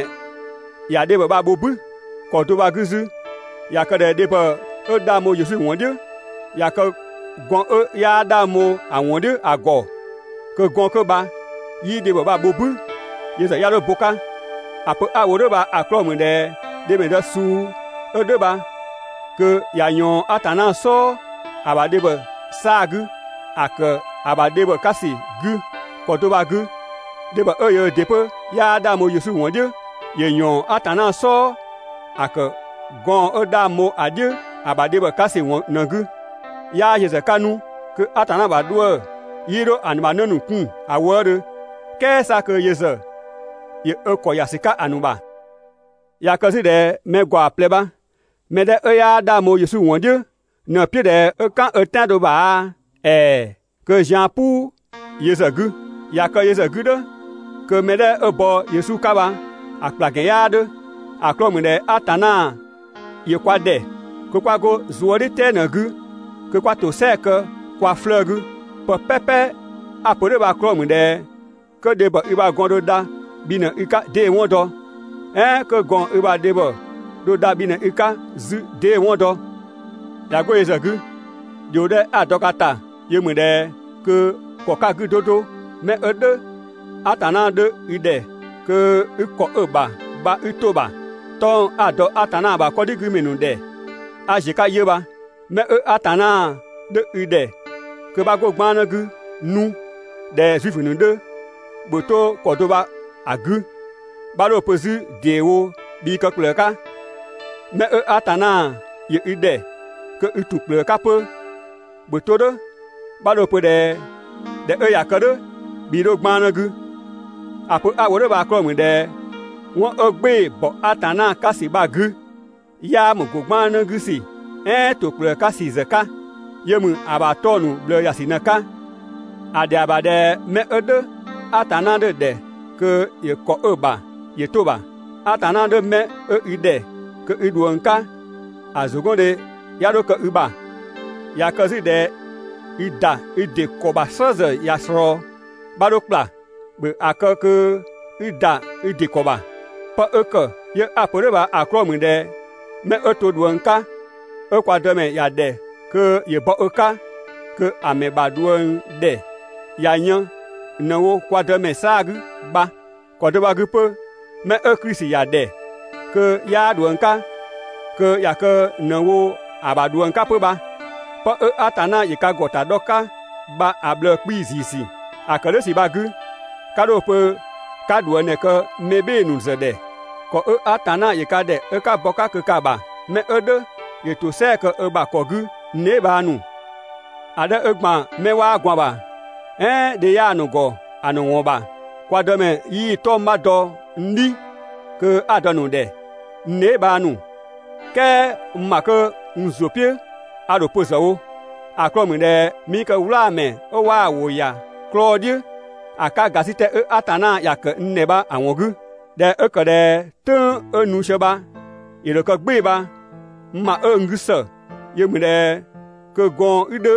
S2: ya de ba ba bo bu ko to ba guzu ya ke de de ba e da mo yesu won de ya ke gon e ya da mo awon de ago ke gon ke ba yi de ba ba bo bu ye ze ya lo boka apo awo de ba akro mu de de me de su e de ba ke ya yon atana so abade ba sagu ake abade ba kasi gu ko to ba gu de ba eye de pe ya da mo yesu won de ye yon atana so ake gon e da mo ade abade ba kasi won na gu ya ye ze kanu que atana ba doe yiro anba nonu kun awore ke sa que yeze ye e ko yasika anuba ya kasi de me gwa pleba me de e ya da mo Yesu won Dieu ne pied de e kan e tan do ba eh que Jean pour yeze gu ya ka yeze gu de que me de e bo Yesu kaba akla gen ya de aklo me de atana ye kwa de que kwa go zuori te na gu que kwa to se que kwa fleur gu pe pepe apode ba kro me de que de ba iba gondo da bina ika de wondo eh que gon iba de ba do da bina ika zu de wondo ya go yezagu yo de adokata ye me de que koka gu dodo me ede atana de ide que iko eba ba itoba ton ado atana ba kodi gu menu de ajika yeba me e atana de ide que ba go gbana gu nu de juif nu de boto kodoba agu balo pozu dewo bi ka pleka me e atana ye ide que utu pleka pe boto de balo pe de de e yakade bi do gbana gu apo awore ba kro mu de won ogbe bo atana kasi ba gu ya mu go gbana gu si e to pleka si zeka yemu abatonu ble yasinaka ade abade me ede atana de de que ye ko eba ye toba atana de me e ide que iduonka azogonde ya do ko uba ya kazi de ida ide ko ba soze ya sro barokla be aka que ida ide ko ba pa eke ye apore ba akro mu de me e to duonka e kwa de me ya de que ye bo eka que ame ba duon de ya nyan nawo kwa de me sag ba kwa de ba gupe me e Christ ya de que ya duonka que ya que nawo aba duonka pe ba pa e atana ye ka gota doka ba able kpizi si akale si ba gu kado pe ka duone que mebe nu zede ko e atana ye ka de e ka boka ke ka ba me e de ye to se que e ba ko gu ne ba nu ada egba me wa gwa ba eh de ya nu go anu won ba kwa do me yi to ma do ndi ke adonu de ne ba nu ke ma ke nzopie ado pozawo akro mu de mi ke wla me o wa wo ya Claude aka gasite e atana ya ke ne ba awon gu de e ke de tun enu se ba ire ko gbe ba ma e ngusa ye mu de ke gon ide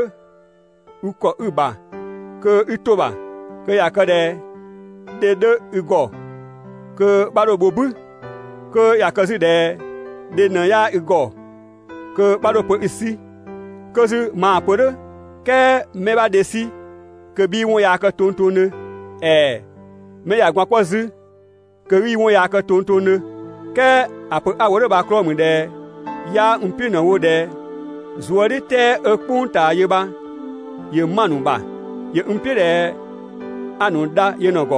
S2: uko uba ke itoba ke yakade de de ugo ke baro bobu ke yakasi de de na ya ugo ke baro po isi ke su ma pore ke me ba desi ke bi won ya ka tontone eh me ya gwa kwazu ke wi won ya ka tontone ke apo awore ba kro mu de ya mpi na wo de zuori te ekpunta yeba ye manu ba ye mpire anu da ye nogo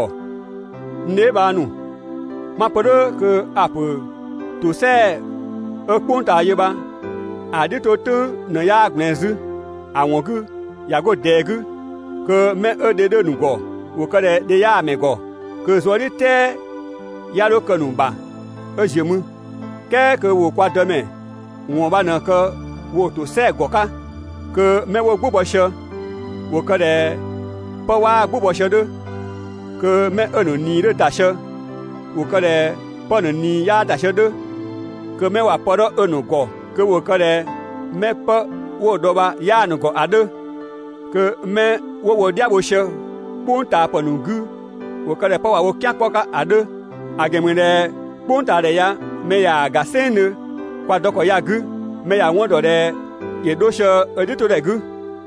S2: ne ba nu ma podo ke apu to se ekpunta yeba adi to tu na ya gnezu awon gu ya go degu ke me e de de nu go wo ka de de ya me go ke zuori te ya lo kanu ba e jemu ke ke wo kwa de me won ba na ke wo to se goka ke me wo gbo se wo ka de pa wa gbo se de ke me enu ni de da se wo ka de pa nu ni ya da se de ke me wa pa do enu go ke wo ka de me pa wo do ba ya nu go ade ke me wo wo dia bo se punta pa nu gu wo ka de pa wa wo kya ko ka ade agemi de punta de ya me ya ga sene kwa doko ya gu me ya won do de ye do se edito de gu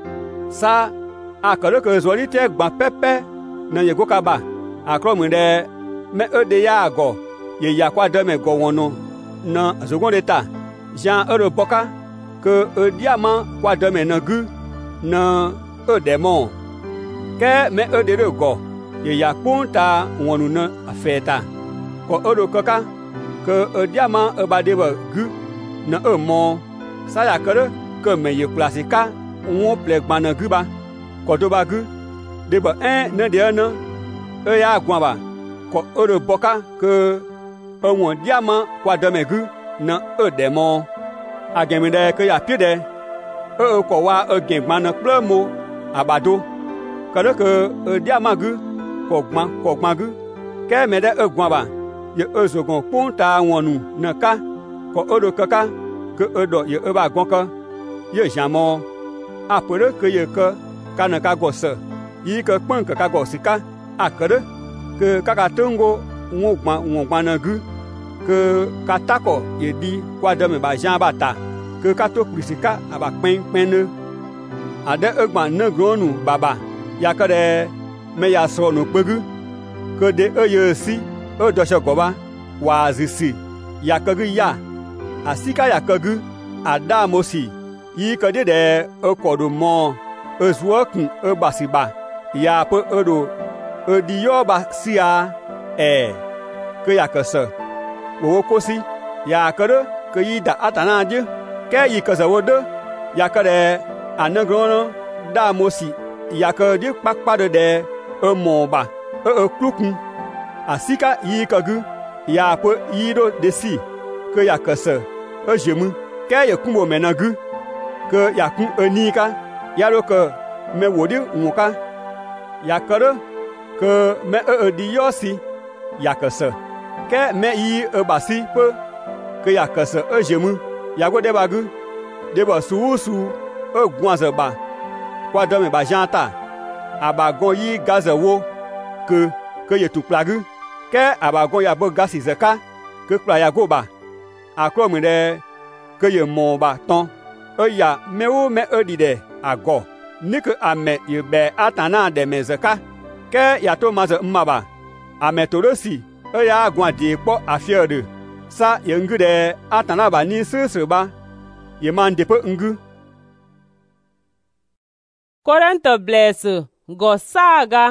S2: sa akore ke zori te gba pepe na ye go ka ba akro mu de me ede ya go ye ya kwa de me go won no na zogon de ta jan euro boka ke ediama kwa de me na gu na edemon ke me ede de go ye ya punta wonu na afeta ko euro kaka ke ediama e ba de ba gu na e mo sa ya kere ke me ye klasika won ple gba na gu ba ko do ba gu de ba en ne de na e ya gwa ba ko e de boka ke e won diamant kwa de me gu na e de mo agemi de ke ya pie de e ko wa e gen gba na ple mo abado ka de ke e diamant gu ko gba ko gba gu ke me de e gwa ba ye e zogon pon ta won nu na ka ko e do kaka ke e do ye e ba gon ka ye jamo apere ke ye ke kana ka go se yi ke pon ke ka go sika akere ke ka ka tungo ngogba ngogba na gu ke ka tako ye di kwa de me ba jan ba ta ke ka to krisika aba pen pen ne ade egba na gronu baba ya ke de me ya so no pegu ke de e ye si e do se go ba wa zisi ya ke gu ya asika ya ke gu ada mosi yi ke de de e ko do mo e zuo kun e basiba ya pe e do e di yo ba sia e ke ya ke se wo kosi ya ke de ke yi da atana je ke yi ke se wo de ya ke de anagrono da mosi ya ke di pakpa de de e mo ba e e klukun asika yi ke gu ya pe yi do de si ke ya ke se e jemu ke ye kumbo menagu ke ya kun enika ya lo ke me wodi nwuka ya kere ke me e di yosi ya kese ke me yi e basi pe ke ya kese e jemu ya go de bagu de ba su su e gwanze ba kwa de me ba janta abagon yi gaze wo ke ke ye tu plagu ke abagon ya bo gasi zeka ke pla ya go ba akro mi de ke ye mo ba ton e ya me o me e di de ago ni ke ame ye be atana de mezeka ke ya to maze mmaba ame torosi e ya agwa di po afie de sa ye ngu de atana ba ni sese ba ye man de pe ngu
S1: Korintho blesse go saga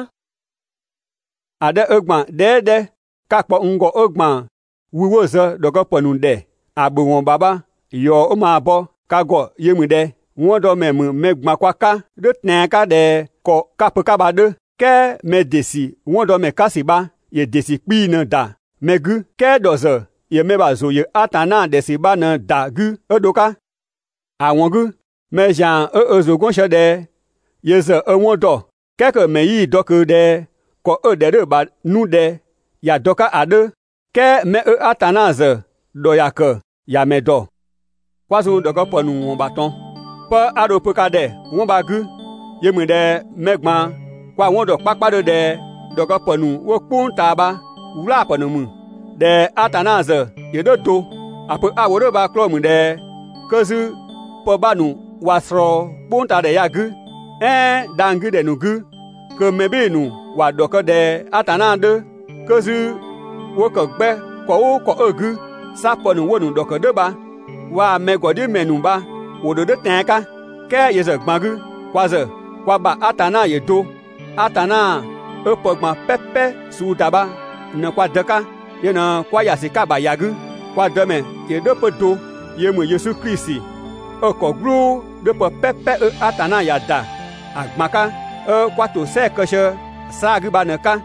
S2: ade egba de de ka po ngo egba wiwo ze dogo ponu de agbo won baba yo o ma bo ka go ye mu de won do me mu me gba kwa ka de tnen ka de ko ka pe ka ba de ke me desi won do me ka si ba ye desi pi na da me gu ke do ze ye me ba zo ye atana desi ba na da gu e do ka awon gu me jan e e zo gon she de ye ze e won do ke ke me yi do ke de ko e de de ba nu de ya do ka ade ke me e atana ze do ya ke ya me do kwazo do ko ponu won baton pa ado pe ka de won ba gu ye mu de megba kwa won do papa de de do ko ponu wo pun ta ba wula ponu mu de atana ze ye do to ape aworo ba klo mu de kozu po banu wasro pun ta de ya gu eh dangu de nu gu ke mebe nu wa do ko de atana de kozu wo ko gbe ko wo ko ogu sa ponu wo nu do ko de ba wa me godi menu ba wodo de tenka ke ye ze gbagu kwa ze kwa ba atana ye do atana e pogba pepe su daba ne kwa deka ye na kwa ya sika ba yagu kwa deme ye do podo ye mu Yesu Kristi e ko glu de po pepe e atana ya da agbaka e kwa to se keshe sa gu ba ne ka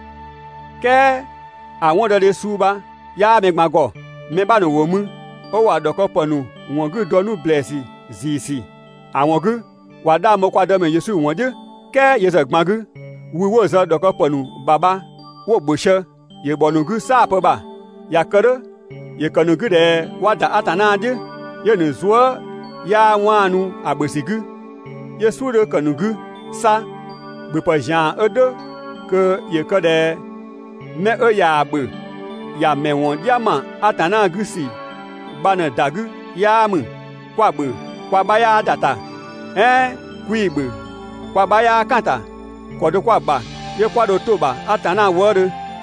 S2: ke awon de su ba ya me gbago me ba no wo mu o wa do ko ponu won gu do nu blessi zisi awon gu wa da mo kwa de me Yesu won je ke ye ze gbagu wi wo za do ko ponu baba wo gbose ye bonu gu sa po ba ya kere ye kanu gu de wa da atana je ye nu zuo ya wanu agbesigu ye su de kanu gu sa gbe po jan edo ke ye ke de me e ya agbe ya me won diama atana gu si bana dagu ya mu kwa gbe kwa ba ya data eh kwi gbe kwa ba ya kanta ko do kwa ba ye kwa do to ba atana wore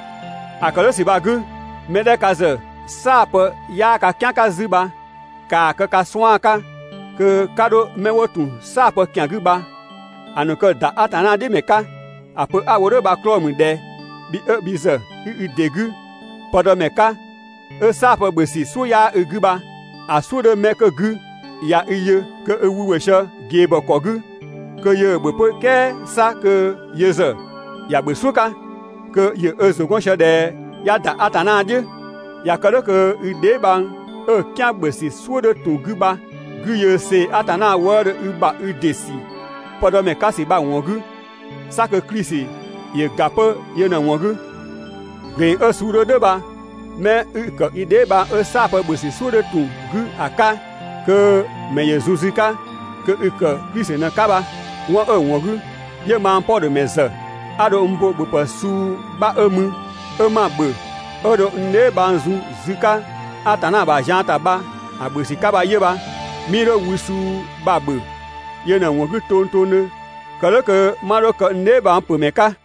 S2: akalo si ba gu me de kaze sap ya ka kya ka ziba ka ka ka swa ka ke kado me wotu sap kya gu ba anu ko da atana de me ka apo awore ba klo mu de bi e bi ze i degu podo me ka e sap be si su ya egu ba asu de me ke gu ya iye ke ewu wesha ge ba ko gu que ye be pe ke sa que ye ze ya be suka que ye ezo kon shede ya da atana je ya ka que ide bang e kya be si so de to guba gu ye se atana word u ba u desi podo me kasi ba won gu sa que Christ ye gape ye na won gu gen e su de ba mais u ka ide ba e sa pe be si so de to gu aka que me Jesus ka que u ka Christ na kaba won e won gu ye ma po de me ze ado mbo bu pa su ba emu e ma be odo ne banzu zika atana ba janta ba abusi kaba ye ba miro wisu ba be ye na won gu ton ton kale que maro ka ne ba pe meka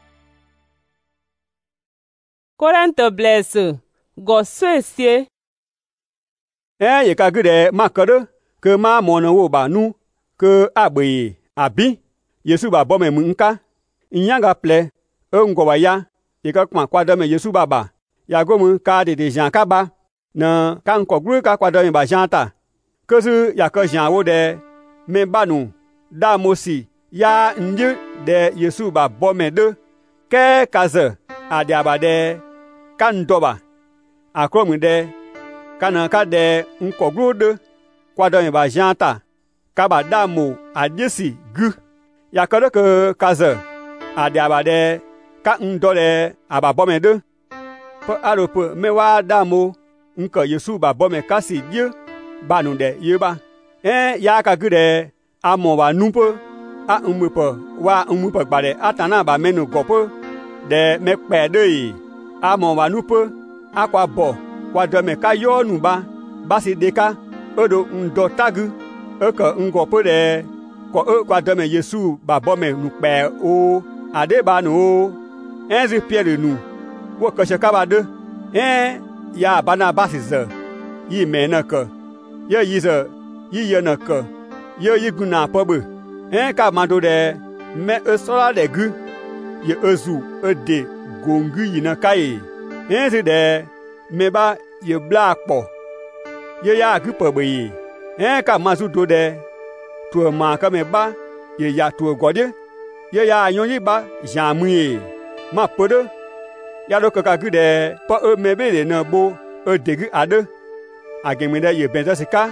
S1: Korinthe blesse go soesie
S2: eh ye ka gide makade que ma mono wo ba nu que agbe abi Yesu ba bo me nka nyanga ple e ngwa ya ye ka kwa kwa da me Yesu baba ya go mu ka de de jan ka ba na kan ko gru ka kwa da me ba jan ta que su ya ka jan wo de me ba nu da mosi ya nje de Yesu ba bo me de ke kaze ade abade kan doba akromu de kana ka de nko gru de kwa da me ba jan ta ka ba da mo adisi gu ya ka de ke kaze ade abade ka ndole ababome de pe arope me wa damo nka Yesu babome kasi die banu de yeba eh ya ka gide amo wa nupe a umupe wa umupe gbade atana ba menu gopo de me pe de amo wa nupe akwa bo kwa de me ka yo nu ba basi deka odo ndo tagu e ka ngopo de ko e kwa de me Yesu babome nu pe o ade ba no enzi Pierre nu wo ka shaka de eh ya bana basize yi mena ka ye yize yi ye na ka ye yiguna pobe eh ka mando de me esola de gu ye ezu ede gongu yi na kai enzi de me ba ye bla po ye ya gu pobe yi eh ka mazu do de to ma ka me ba ye ya to gode ye ya yon yi ba jamu ma podo ya do ka gu de pa e mebe de na bo e de gu ade agemi de ye benza sika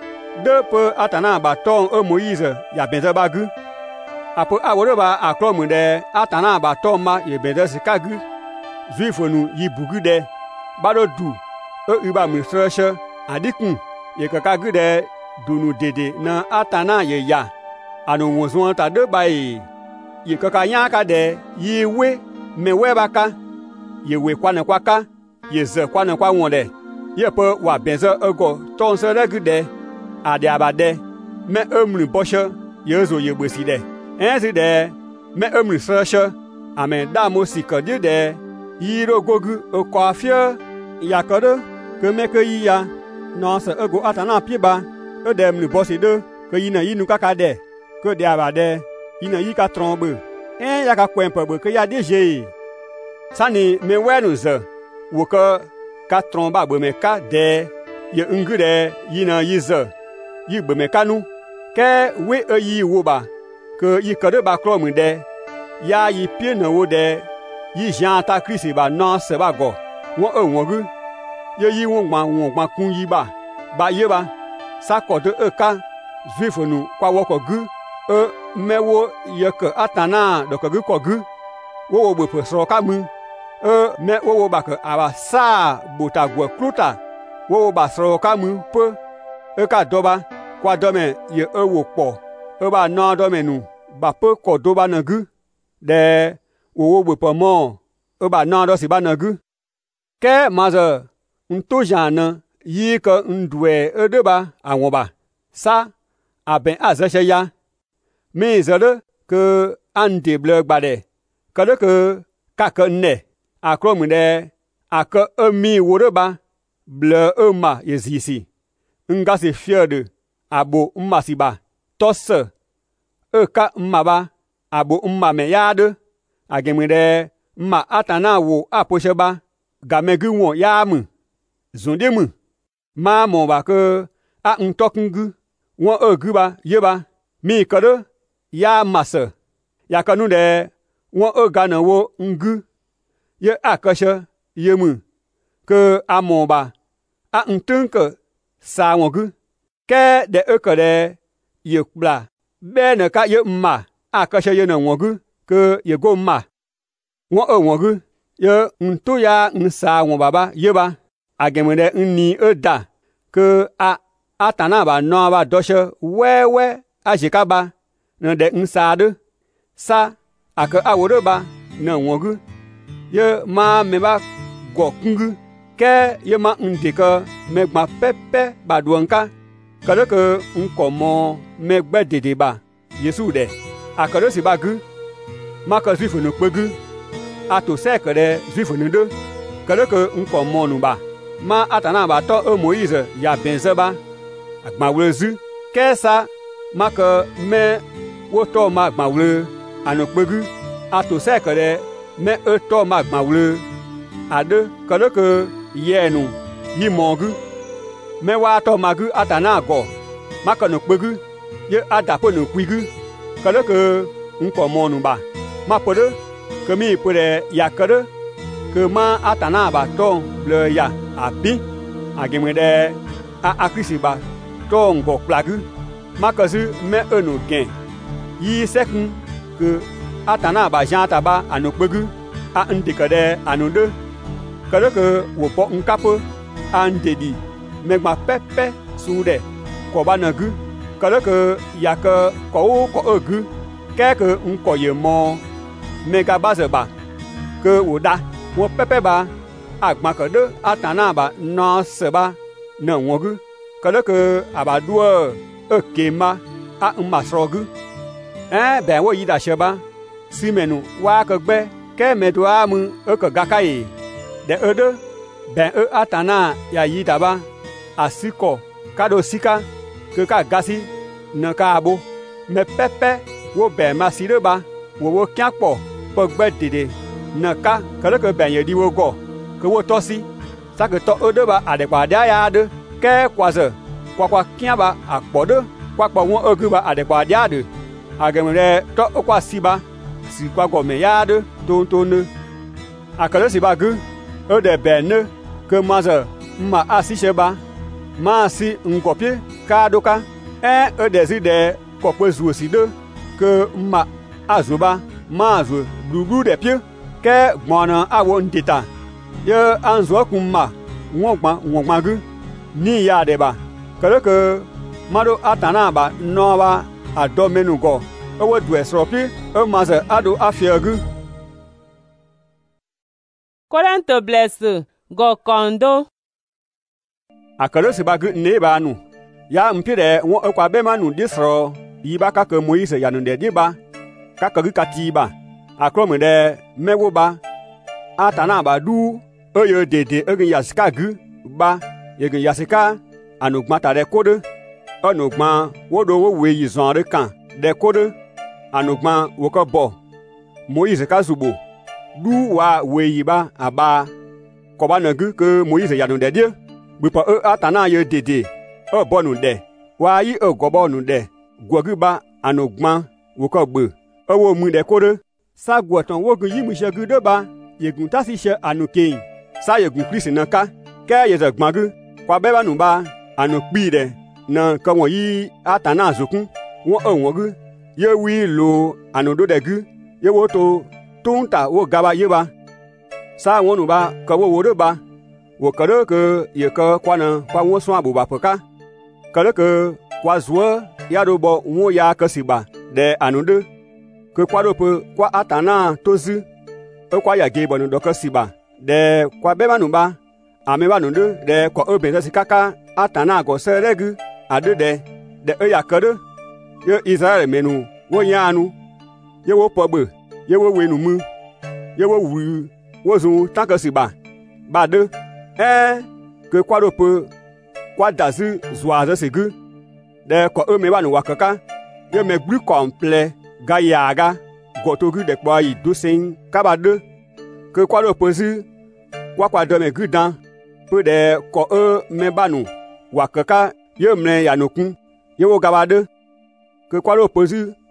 S2: de pe atana ba ton e Moïse ya benza ba gu apo aworo ba akromu de atana ba ton ma ye benza sika gu zuifonu yi bugu de ba do du e uba ministre adikun ye ka gu de dunu dede na atana ye ya anu wozon ta de ba yi ye ka nya ka de yi we me we baka ye we kwa na kwa ka ye ze kwa na kwa wonde ye pe wa benza ego ton se regude ade abade me emri boshe ye zo ye gbesi de enzi de me emri seshe amen da mo sikode de yiro gogu o kwa fie yakode ke me ke ya no se ego atana pieba e de emri bosi de ke yina yinu kaka de ke de abade yina yi ka trombe en ya ka kwempe be ke ya deje sani me wenu ze wo ka ka tromba be me ka de ye ngure yina yize yi be me kanu ke we e yi wo ba ke yi ka de ba krom de ya yi pie na wo de yi jan ta Christ ba no se ba go wo e won gu ye yi won gba won gba kun yi ba ba ye ba sa ko de e ka zwifonu kwa wo ko gu e mewo ye ke atana do ko gu ko gu wo wo be so ka mu e me wo wo ba ke aba sa bota gwo kruta wo wo ba so ka mu pe e ka doba kwa dome ye e wo po e ba no do me nu ba pe ko doba na gu de wo wo be po mo e ba no do si ba na gu ke maze nto jana yi ko ndwe e de ba awon ba sa aben azeshe ya me zede ke ande ble gbade kade ke kake ne akromu de ake emi wore ba ble ema yezisi nga se fiede abo mmasi ba tose e ka mma ba abo mma me yade agemi de mma atana wo aposhe ba gamegu won ya mu zonde mu ma mo ba ke a ntokungu won e gu ba ye ba mi kade ya masa ya kanu de won e ga na wo ngu ye akasha ye mu ke amoba a ntun ke sa won gu ke de e ke de ye bla be ne ka ye ma akasha ye na won gu ke ye go ma won e won gu ye ntu ya nsa won baba ye ba agemede nni e da ke a atana ba no ba doshe wewe ajika ba na de nsa de sa ake awore ba na wongu ye ma me ba gokungu ke ye ma ndika me gba pepe ba duanka kale ke nkomo me gbe dede ba Yesu de akare si ba gu ma ka zifu no pegu ato se kere zifu no de kale ke nkomo nu ba ma atana ba to e Moise ya benze ba agba wezu kesa maka me woto ma agba we anokpegu ato sekere me eto ma agba we ade kale ke yenu yimongu me wa to magu atana go maka nokpegu ye adapo no kwigu kale ke nko monu ba ma pode ke mi pode yakere ke ma atana ba to le ya abi agemede a akrisi ba to ngo plagu makazu me eno gen yi sekun ke atana ba janta ba anokpegu a ndikade anode kale ke wo po nkapo andedi megma pepe sude ko ba nagu kale ke yake ko ko egu ke ke nko ye mo mega baze ba ke wo da wo pepe ba agba kade atana ba no seba na wogu kale ke abadua ekema a masrogu eh ben wo yida sheba simenu wa ke gbe ke medwa mu eke gakai de ede ben e atana ya yida ba asiko kado sika ke ka gasi na ka abo me pepe wo ben masire ba wo wo kyapo pogbe dede na ka kale ke ben ye di wo go ke wo tosi sa ke to ede ba adekwa dia ya de ke kwaze kwa kwa kiaba akpode kwa kwa won ogu ba adekwa dia de agemre to kwa siba si kwa gome ya de ton ton akale siba gu e de benne ke maze ma asise ba ma si ngopie ka doka e e de si de ko kwezu si de ke ma azuba ma azu blubu de pie ke gbona awo ndita ye anzo kuma wogba wogba gu ni ya de ba kale ke mado atana ba no ba ado menugo ewo du esropi e maze ado afiagu
S1: Korento bless go kondo
S2: akale se ba gu ne ba nu ya mpire won ekwa be manu disro yi ba ka ke Moise ya nu de di ba ka ka gu kati ba akromo de mewo ba atana ba du oyo dede egen yasika gu ba yegen yasika anogma ta de kode anogma wodo wo we yi zon re kan de kode anogma wo ko bo Moise ka zubo du wa we yi ba aba ko ba nagu ke Moise ya no de die bi pa e atana ye dede o bo nu de wa yi e go bo nu de gwogu ba anogma wo ko gbe o wo mu de kode sa gwoton wo gun yi mu shegu de ba yegun tasi she anokin sa yegun Kristi na ka ke ye ze gbagu kwa be ba nu ba anokpi de na ka won yi atana azokun won e won gu ye wi lo anodo de gu ye wo to tunta wo gaba ye ba sa won nu ba ka wo wo de ba wo ka de ke ye ka kwa na kwa won so abu ba paka ka de ke kwa zwo ya do bo won ya ka si ba de anodo ke kwa do pe kwa atana tozu e kwa ya ge bo nu do ka si ba de kwa be ba nu ba ame ba nu de de kwa oben si kaka atana go seregu ade de de e ya ka de ye Israel menu wo yanu ye wo pogbe ye wo wenu mu ye wo wu wo zun takasi ba ba de eh ke kwa do pe kwa dazu zwa ze segu de ko e me ba nu wakaka ye me gru complet ga yaga gotogu de kwa yi dusin ka ba de ke kwa do pe zu kwa kwa de me gru dan pe de ko e me ba nu wakaka ye mre ya nokun ye wo ga ba de ke kwa do pe zu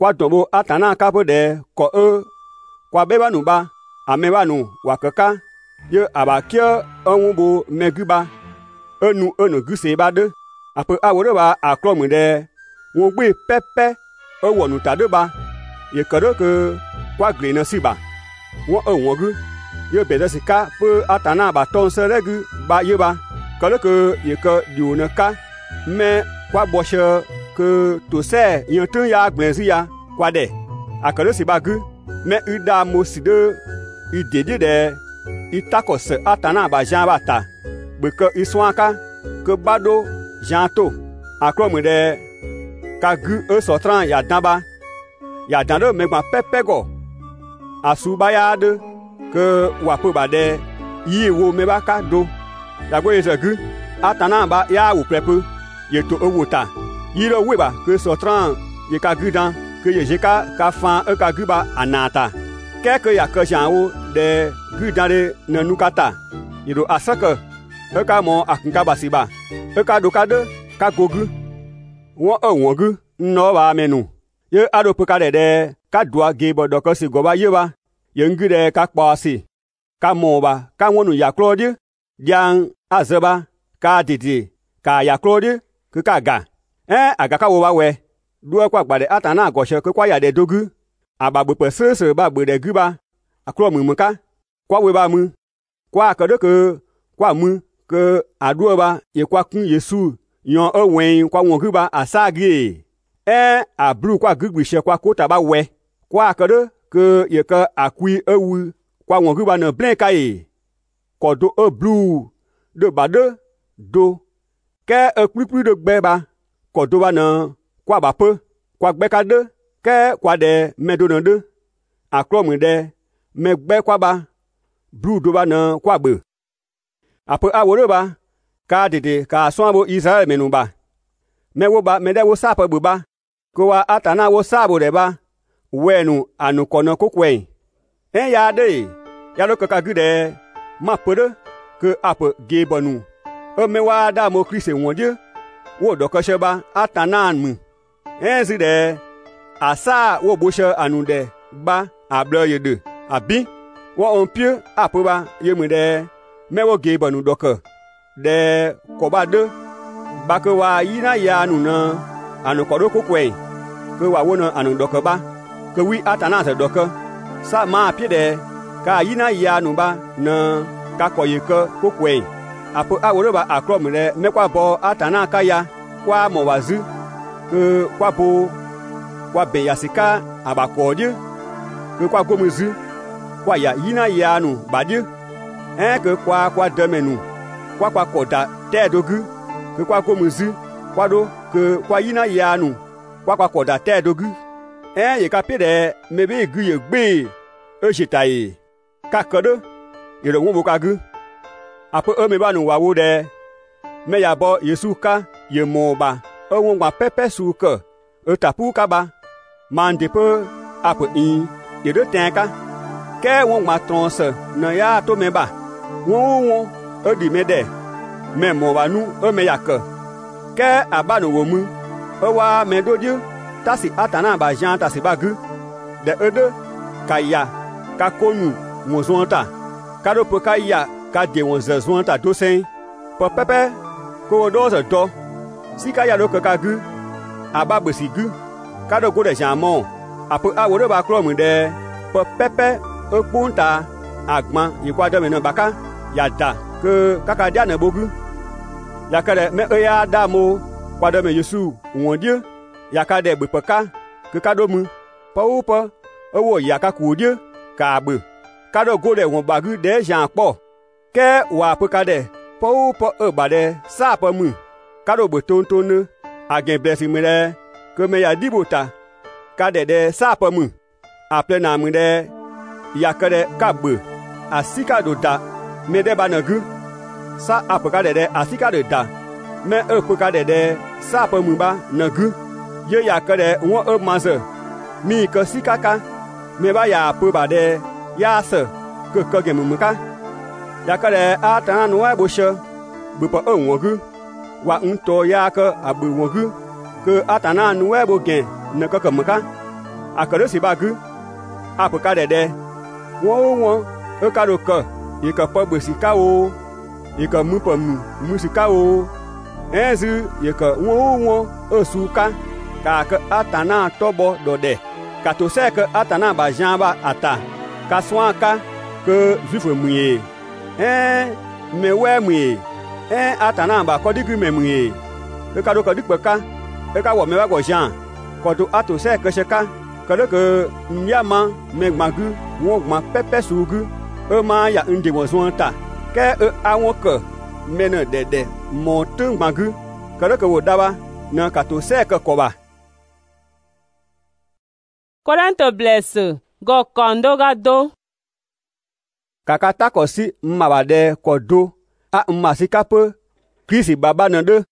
S2: kwa tombo atana kapo de ko e kwa beba nu ba ameba nu wakaka ye abakia onwu bo meguba enu enu guse ba de ape awore ba akromu de won gbe pepe e wonu tade ba ye kado ke kwa gre na siba won e won gu ye bede sika pe atana ba ton seregu ba ye ba kado ke ye ke yu na ka me kwa boshe ke to se yan tun ya gbenzi ya kwa de akado siba gu me ida moside idede de itakose atana ba jan ba ta beke iswanka ke bado janto akromu de ka gu e sotran ya damba ya dando megba pepego asuba ya de ke wapo ba de yi wo me ba ka do ya go yeze gu atana ba ya wu prepu ye to owota yi ro we ba ke sotran ye ka gu dan ke ye jeka ka fan e ka gu ba anata ke ke ya ke jan wo de gu dan de nanukata yiro asaka e ka mo akunka basiba e ka do ka de ka gogu won e won gu no ba menu ye ado pe ka de de ka dua ge bo do ko si go ba ye ba ye ngi de ka pa si ka mo ba ka wonu ya klodi yang azeba ka didi ka ya klodi ke ka ga eh aga ka wo ba we duo kwa gba de atana go se ke kwa ya de dogu aba gbe pe se se ba gbe de gu ba akro mu mu ka kwa we ba mu kwa ka de ke kwa mu ke aduo ba ye kwa kun Yesu yon e wen kwa won gu ba asagi eh abru kwa gugbi se kwa kota ba we kwa ka de ke ye ka akui ewu kwa won gu ba na blen kai ko do e blue de ba de do ke e pripri de gbe ba ko do ba na kwa ba pe kwa gbe ka de ke kwa de medo na de akro mu de me gbe kwa ba blue do ba na kwa gbe ape awore ba ka dede ka so abo Israel menu ba me wo ba me de wo sa pa bu ba ko wa atana wo sa bo de ba wenu anu kono kokwen en ya de ya lo ka gu de ma pede ke ape ge bonu o me wa da mo Christ won je wo do ko se ba atana mu en si de asa wo bo se anu de ba able ye de abi wo on pie ape ba ye mu de me wo ge bonu do ko de ko ba de ba ke wa yina ya nu na anu ko do kokwen ke wa wo na anu do ko ba ke wi atana se do ko sa ma pie de ka yina ya nu ba na ka ko ye ko kokwen apo awore ba akrom le me kwa bo atana ka ya kwa mo wazu ke kwa bo kwa be yasika abakodi ke kwa gomuzu kwa ya yina ya nu ba di en ke kwa kwa demenu kwa kwa koda te dogu ke kwa gomuzu kwa do ke kwa yina ya nu kwa kwa koda te dogu en ye ka pede me be gu ye gbe e jitai ka kodo ye lo wo ka gu apo e me ba nu wa wo de me ya bo Yesu ka ye mo ba e won gba pepe su ko e tapu ka ba man de pe apo in ye de ten ka ke won gba tronse na ya to me ba won won e di me de me mo ba nu e me ya ko ke aba no wo mu e wa me do di tasi atana ba jan tasi ba gu de e de ka ya ka konu mo zonta ka do pe ka ya ka de won zezon ta do sen po pepe ko do zo do si ka ya do ka gu aba be si gu ka do go de jamon apo awo do ba kro mu de po pepe e punta agban yi kwa do me na baka ya da ke kaka dia na bogu ya ka de me e ya da mo kwa do me Yesu won die ya ka de be peka ke ka do mu po po e wo ya ka ku die ka bu ka do go de won ba gu de jan po ke wa pe ka de po po e ba de sa po mu ka do bo ton ton ne agen blessing me de ke me ya dibota ka de de sa po mu aple na mu de ya ka de ka bu asika do da me de ba na gu sa ape ka de de asika de da me e pe ka de de sa po mu ba na gu ye ya ka de won e ma ze mi ke sika ka me ba ya pe ba de ya se ke ke ge mu ka ya ka de atana no e bo she bu po e won gu wa un to ya ka abu won gu ke atana no e bo gen ne ka ka mu ka akere si ba gu apuka de de won won e ka do ko e ka po gbe si ka o e ka mu po mu mu si ka o enzu e ka won won e su ka ka ke atana tobo do de ka to se ke atana ba jan ba ata ka swan ka ke juif muye eh me we muye eh atana ba ko digu me muye e ka do ko dikpe ka e ka wo me ba go jan ko to ato se ke se ka ka do ke nyama me gmagu won gma pepe sugu e ma ya nde wo zon ta ke e awon ke me na de de mo tu gmagu ka do ke wo daba na ka to se ke ko ba
S1: Korinto blesse go kondo ga do
S2: kaka takosi mmabade ko do a mmasi kape krisi baba na de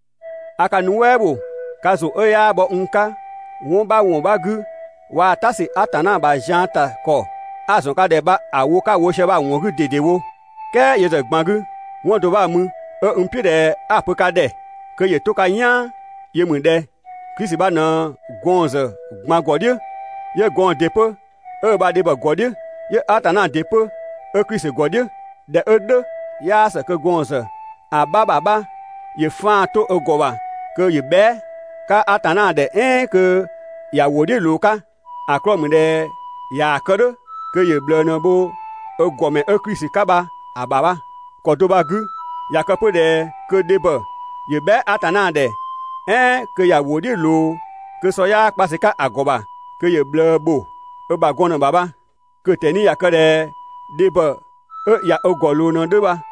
S2: aka nuwebo kazo oya bo nka won ba won ba gu wa tasi atana ba janta ko azon ka de ba awo ka wo se ba won gu dede wo ke ye de gbangu won do ba mu e npi de apuka de ke ye to ka yan ye mu de krisi ba na gonze gban godie ye gon depo e ba de ba godie ye atana depo e krisi godie de e de ya se ke gonze aba baba ye fa to e goba ke ye be ka atana de en ke ya wodi luka akrom de ya kere ke ye bleno bo e gome e krisi kaba ababa ko do ba gu ya kapo de ke debe ye be atana de en ke ya wodi lu ke so ya pasika agoba ke ye blebo e ba gona baba ke teni ya kere debe e ya ogolo no de ba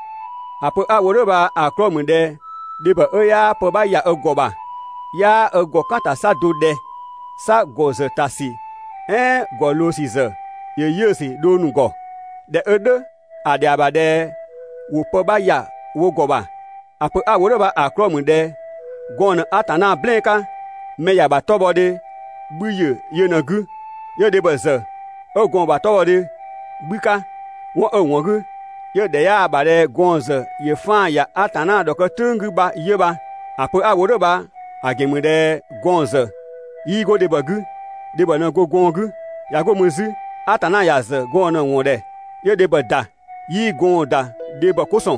S2: apo aworo ba akrom de debe e ya po ba ya ogoba ya ego kata sa do de sa goze tasi en golo si ze ye yesi do nu go de ede ade abade wo po ba ya wo goba apo aworo ba akrom de gon atana blenka me ya ba tobode buye ye na gu ye de beze o gon ba tobode buka won o won gu ye de ya abade gonze ye fan ya atana do ko tungu ba ye ba apo aworo ba agemude gonze yi go de bagu de bana go gongu ya go muzi atana ya ze go na won de ye de bada yi gon da de ba koson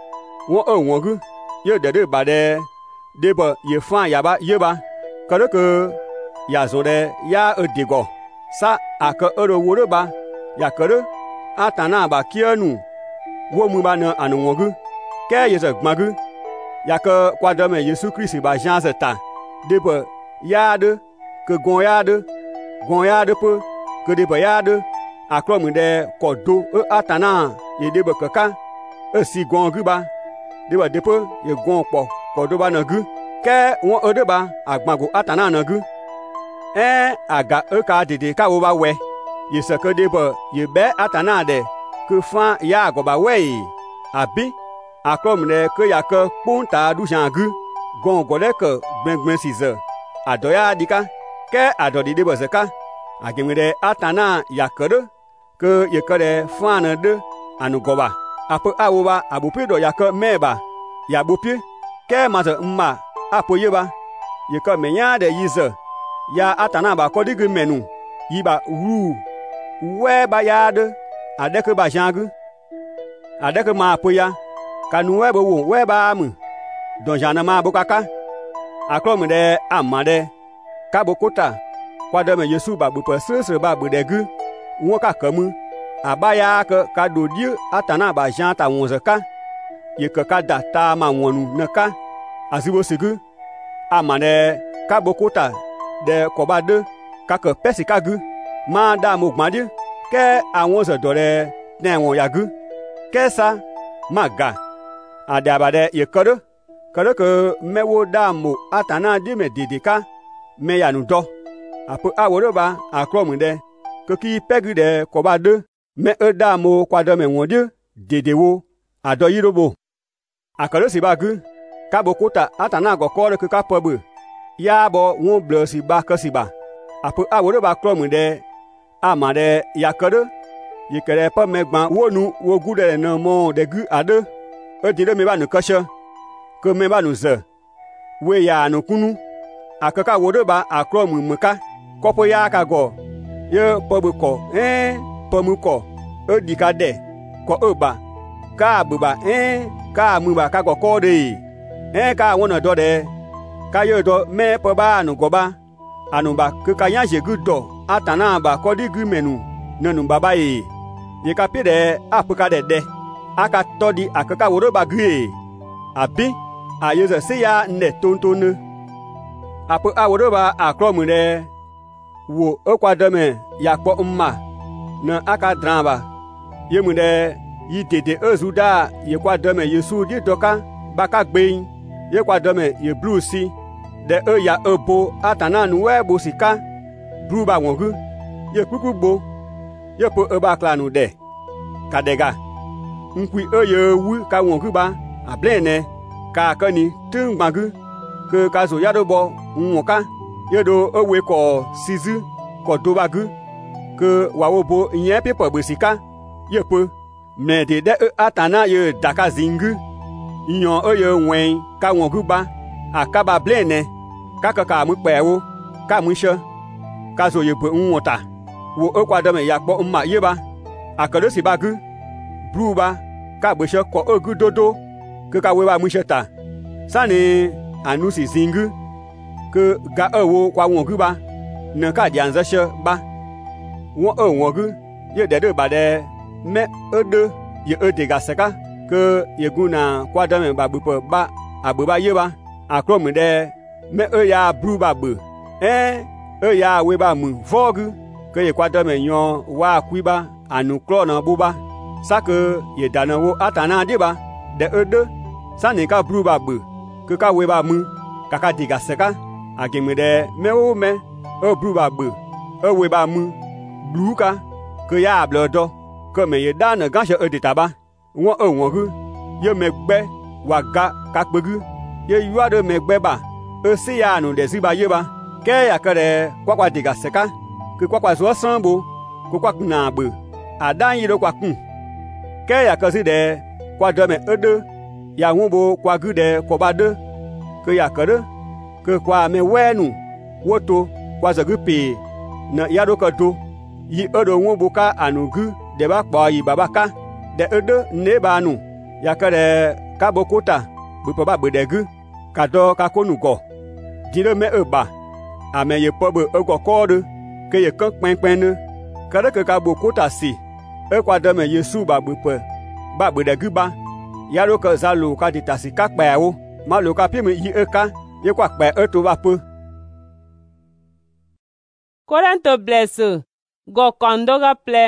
S2: won o won gu ye de de ba de de ba ye fan ya ba ye ba ka de ke ya zo de ya e de go sa aka ero woro ba ya kere atana ba kianu wo mu ba na anu won gu ke ye ze gmagu ya ke kwadame Yesu Kristi ba jan zeta de ba ya de ke gon ya de gon ya de pe ke de ba ya de akrom de kodo e atana ye de ba kaka e si gon gu ba de ba de pe ye gon po kodo ba na gu ke won e de ba agbago atana na gu eh aga e ka dede ka wo ba we ye se ke de ba ye be atana de ke fa ya go ba we abi akrom de ke ya ke punta du jangu gon go de ke gbengben si ze adoya dika ke adodi de bozeka agemede atana yakere ke yekere fana de anugoba apo awoba abupido yakere meba yabupi ke maze mma apo yeba yekere menya de yize ya atana ba kodigu menu yiba ru weba yade adeke ba jangu adeke ma apo ya kanu weba wo weba mu don jana ma bukaka akrom de amade kabokota kwadame Yesu ba bupe sese ba budegu won ka kamu abaya ka ka dodi atana ba janta wonzeka ye ka ka data ma wonu naka azibo sigu amane kabokota de kobade ka ka pesikagu ma da mo gbadi ke awon ze dore na won yagu ke sa maga ade abade ye kodo kodo ke mewo da mo atana di me didika me ya nu do apo aworo ba akrom de ko ki pegu de ko ba de me eda mo kwado me won de dedewo ado yirobo akaro si ba gu ka bokota atana go ko ke ka pobu ya bo won blo si ba ka si ba apo aworo ba krom de amade yakoro yikere pa megban wonu wo gu de na mo de gu ade e dire me ba nu kasha ko me ba nu ze we ya nu kunu akaka wodo ba akrom muka kopo ya ka go ye po bu ko eh po mu ko e di ka de ko e ba ka bu ba eh ka mu ba ka go ko de eh ka wona do de ka ye do me po ba nu go ba anu ba ke ka ya je gu do atana ba ko di gu menu nanu baba yi ye ka pe de apu ka de de aka to di akaka woro ba gu abi a ye se ya ne tontonu apu a woro ba akro mu de wo okwa deme ya kpo mma na aka dramba ye mu de yi dede ezuda ye kwa deme yesu di doka baka gbeyin ye kwa deme ye bluesi de e ya ebo atana nu we bo sika bru ba wongu ye kuku gbo ye po e ba kla nu de kadega nkwi e ye wu ka wongu ba ablene ka kani tungbagu ke ka zo ya do bo nwoka ye do ewe ko sizu ko do bagu ke wa wo bo yen pepo bo sika ye po me de de e atana ye daka zingu nyon e ye wen ka wongu ba akaba blene kaka ka mu pewo ka mu sho ka zo ye bo nwota wo e kwa do me ya kpo mma ye ba akado si bagu bru ba ka bo sho ko ogu dodo ke ka we ba mu sheta sani anu si zingu ke ga ewo kwa wongu ba ne ka di anza she ba won e wongu ye de de ba de me ede ye ede ga seka ke ye guna kwa do me ba bu ba abu ba ye ba akro mu de me e ya bru ba bu eh e ya we ba mu vogu ke ye kwa do me yon wa kwi ba anu kro na bu ba sake ye dana wo atana de ba de ede sani ka bru ba bu ke ka we ba mu kaka diga seka ageme de me o me e bru ba bu e we ba mu blu ka ke ya blodo ke me ye dana ga she e de taba won e won gu ye me gbe wa ga ka pegu ye yuwa de me gbe ba e si ya nu de si ba ye ba ke ya ke de kwa kwa diga seka ke kwa kwa zo san bo ko kwa na bu adan yi do kwa kun ke ya ke si de kwa de me ede ya hu bo kwa gu de ko ba de ke ya ke de ke kwa me wenu woto kwa zagu pe na ya do ka do yi edo hu bo ka anugu de ba kpo yi baba ka de ede ne ba nu ya ke de ka bo kota bu po ba be de gu ka do ka ko nu go dire me e ba ame ye po be e go ko de ke ye kan pen pen ne ka de ke ka bo kota si e kwa de me yesu ba bu pe ba be de gu ba ya do ka za lo ka di tasi ka pa wo ma lo ka pi me yi e ka ye kwa pa e to ba pe
S1: Korinto blesse go kondoga ple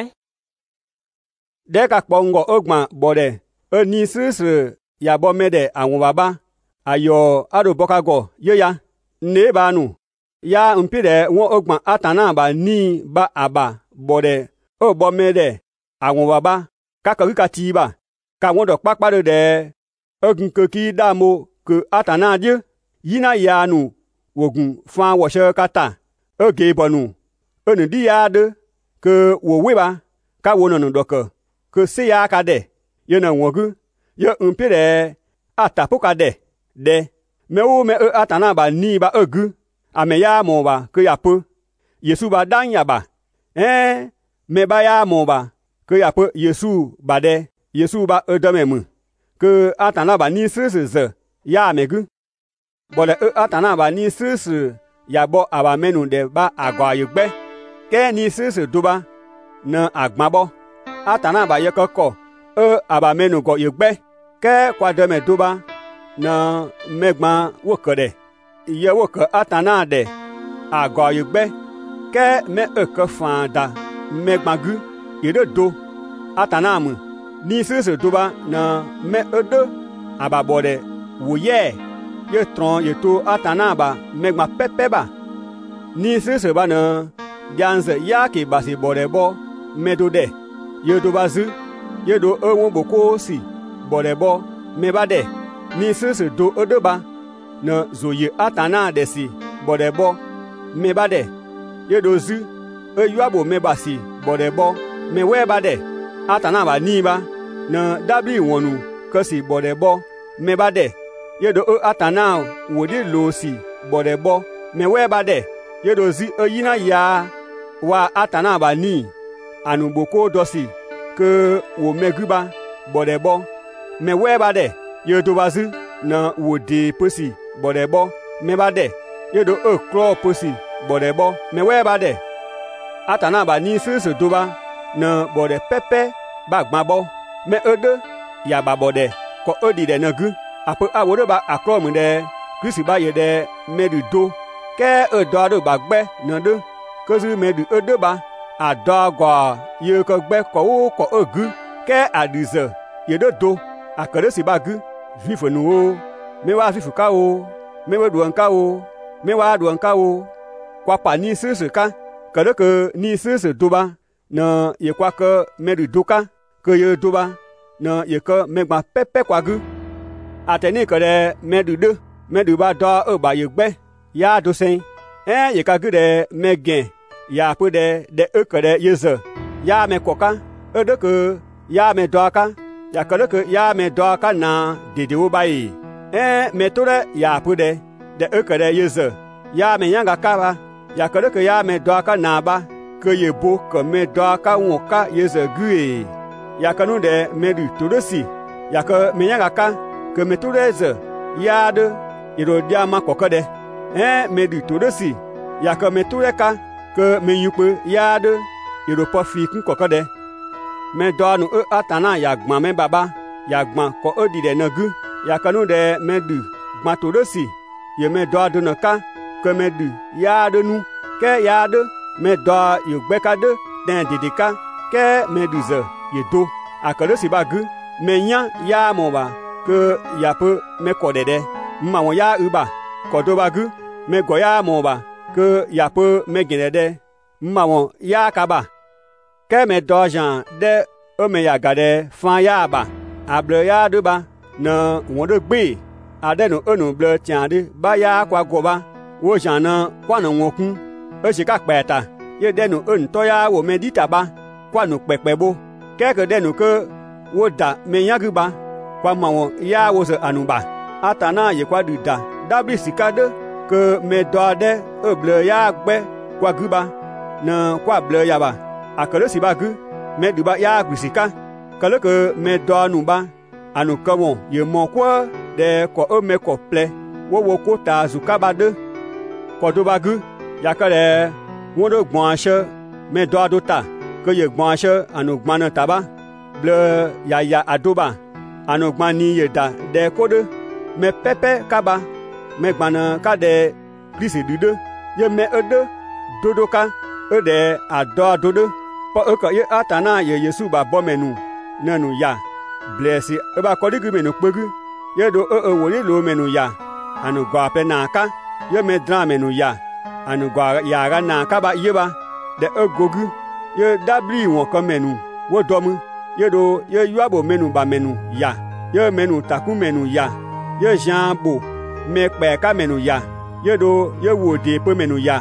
S2: de ka po ngo ogban bode e ni sisi ya bo me de awon baba ayo ado boka go ye ya ne ba nu ya mpi de won ogban atana ba ni ba aba bode o bo me de awon baba ka ka ka ti ba ka won do papa de de ogun ke ki da mo ke atana je yina ya nu wogun fa wo she kata oge bonu onu di ya de ke wo we ba ka wo no no do ke ke se ya ka de ye na wogu ye mpi de atapu ka de de me wo me e atana ba ni ba ogu ame ya mo ba ke ya pu yesu ba dan ya ba eh me ba ya mo ba ke ya pu yesu ba de yesu ba e do me mu ke atana ba ni sisi ze ya me gu bo le e atana ba ni sisi ya bo aba menu de ba agwa ye gbe ke ni sisi do ba na agba bo atana ba ye koko e aba menu go ye gbe ke kwa de me do ba na megba wo kede ye wo ke atana de agwa ye gbe ke me e ke fanda megba gu ye de do atana mu ni sisi do ba na me ede aba bode wo ye ye tron ye to atana ba megba pepe ba ni sisi ba na janze ya ke basi bode bo medo de ye do ba zu ye do e won boko si bode bo me ba de ni sisi do ede ba na zo ye atana de si bode bo me ba de ye do zu e yuwa bo me ba si bode bo me we ba de atana ba ni ba na dabli wonu ke si bode bo me ba de ye do e atana wo di lo si bode bo me we ba de ye do zi e yina ya wa atana ba ni anu boko dosi ke wo meguba bodebo me weba de ye do bazu na wo de posi bodebo me ba de ye do e kro posi bodebo me weba de atana ba ni su su doba na bode pepe ba gbabo me ede ya ba bode ko odi de na gu apo awodo ba akro mu de Kristi ba ye de me du do ke e do do ba gbe na do ko su me du ede ba ado go ye ko gbe ko wo ko ogu ke adize ye do do akere si ba gu vifu nu o me wa vifu ka o me we du nka o me wa du nka o kwa pa ni su su ka kere ke ni su su do ba na ye kwa ke me du do ka ke ye do ba na ye ke me gba pepe kwa gu ateni kere me du do me du ba do e ba ye gbe ya do sen eh ye ka gu de me gen ya pu de de e kere ye ze ya me koka e de ke ya me do ka ya kere ke ya me do ka na de de wo ba yi eh me to de ya pu de de e kere ye ze ya me yanga ka ba ya kere ke ya me do ka na ba ke ye bo ke me do ka wo ka ye ze gu e ya kanu de me du to de si ya ke me yanga ka ke me to de ze ya de iro dia ma koka de eh me du to de si ya ke me to de ka ke me yupe ya de iro po fi kun koka de me do nu e atana ya gban me baba ya gban ko odi de na gu ya kanu de me du gban to de si ye me do de na ka ke me du ya de nu ke ya de me do yo gbe ka de den dede ka ke me du ze ye do akere si ba gu me nya ya mo ba ke ya pe me ko de de ma won ya u ba ko do ba gu me go ya mo ba ke ya pe me gine de ma won ya ka ba ke me do jan de o me ya ga de fan ya ba able ya de ba na won de gbe ade no enu ble tian de ba ya kwa go ba wo jan na kwa na won kun e se ka pe ta ye de no en to ya wo me di ta ba kwa no pepe bo ke ke de no ke wo da me ya gu ba kwa ma won ya wo se anu ba atana ye kwa du da dabri sikade ke me do de e ble ya gbe kwa gu ba na kwa ble ya ba akere si ba gu me du ba ya gusika kale ke me do nu ba anu ko won ye mo kwa de ko o me ko ple wo wo ko ta zuka ba de ko do ba gu ya kale won do gbon ase me do do ta ke ye gbon ase anu gbon na ta ba ble ya ya adoba anu gbon ni ye da de ko de me pepe kaba me gbana ka de Kristi dude ye me ede dodo ka ede ado dodo po e ko ye atana ye Yesu ba bo menu nanu ya blessi e ba ko digi menu pegu ye do e e wo ye lo menu ya anu gwa pe na ka ye me dra menu ya anu gwa ya ga na ka ba ye ba de e gogu ye dabri won ko menu wo domu ye do ye yuabo menu ba menu ya ye menu taku menu ya ye jan bo me pe ka menu ya ye do ye wo de pe menu ya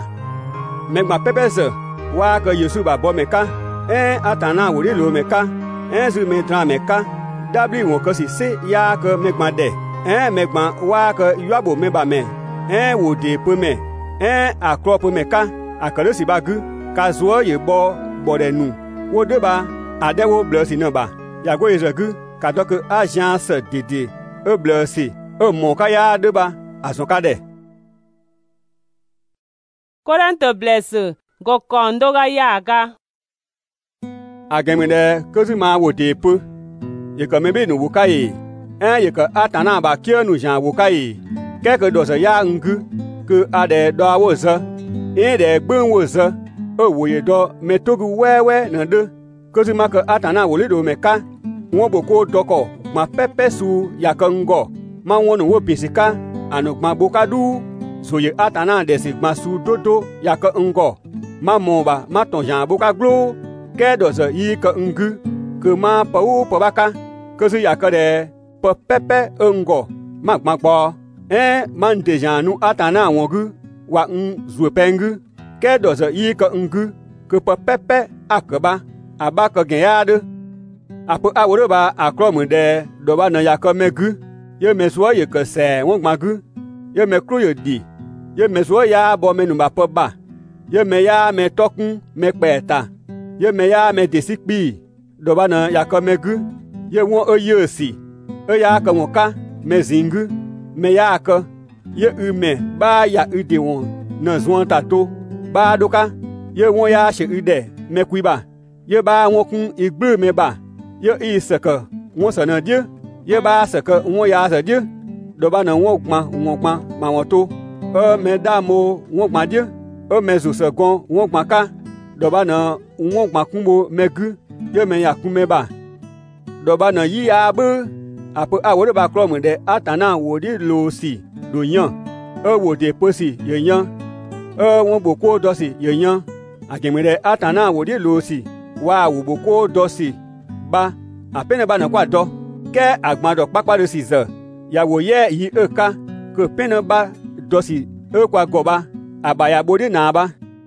S2: me gba pepeze wa ko Yesu ba bo me ka eh atana wo ri lo me ka eh zu me dra me ka dabli won ko si se ya ko me gba de eh me gba wa ko yuabo me ba me eh wo de pe me eh akro pe me ka akere si ba gu ka zo ye bo bo de nu wo de ba adewo blesi na ba ya go ye gu ka do ke agence dede e blesi e mo ka ya de ba azoka de
S1: Korento blesse go kondo ga yaga
S2: agemede kozu ma wo de pe ye ko me be nu wo kai eh ye ko atana ba kye nu jan wo kai ke ke do se ya ngu ke ade do wo ze e de gbun wo ze o wo ye do me togu wewe na de kozu ma ko atana wo le do me ka won boko doko ma pepe su ya ko ngo ma won wo pisika anu gba bokadu so ye atana de se gba su dodo ya ko ngo ma mo ba ma ton jan boka glo ke do ze yi ko ngu ke ma pa u pa baka ke su ya ko de pe pepe ngo ma gba gbo eh man de jan nu atana won gu wa n zu pengu ke do ze yi ko ngu ke pe pepe akaba aba ko gen ya de apo aworo ba akromu de do ba na ya ko megu ye meso ye ko se won gba gu ye me kro ye di ye meso ya bo menu ba po ba ye me ya me tokun me peta ye me ya me desikpi do ba na ya ko me gu ye won o ye si e ya ka won ka me zingu me ya ka ye u me ba ya u de won na zuan tato ba do ka ye won ya she u de me kui ba ye ba won kun igbu me ba ye i se ka won se na die ye ba se ka won ya se die do ba na won gba won gba ma won to e me da mo won gba die e me zo se gon won gba ka do ba na won gba kun mo me gu ye me ya kun me ba do ba na yi ya bu apo awo de ba kro mo de atana wo di lo si do yan e wo de posi ye yan e won boko do si ye yan agemere atana wo di lo si wa wo boko do si ba apene ba na kwa do ke agbon do papa do si ze ya wo ye yi e ka ko pene ba do si e kwa go ba abaya bodi na ba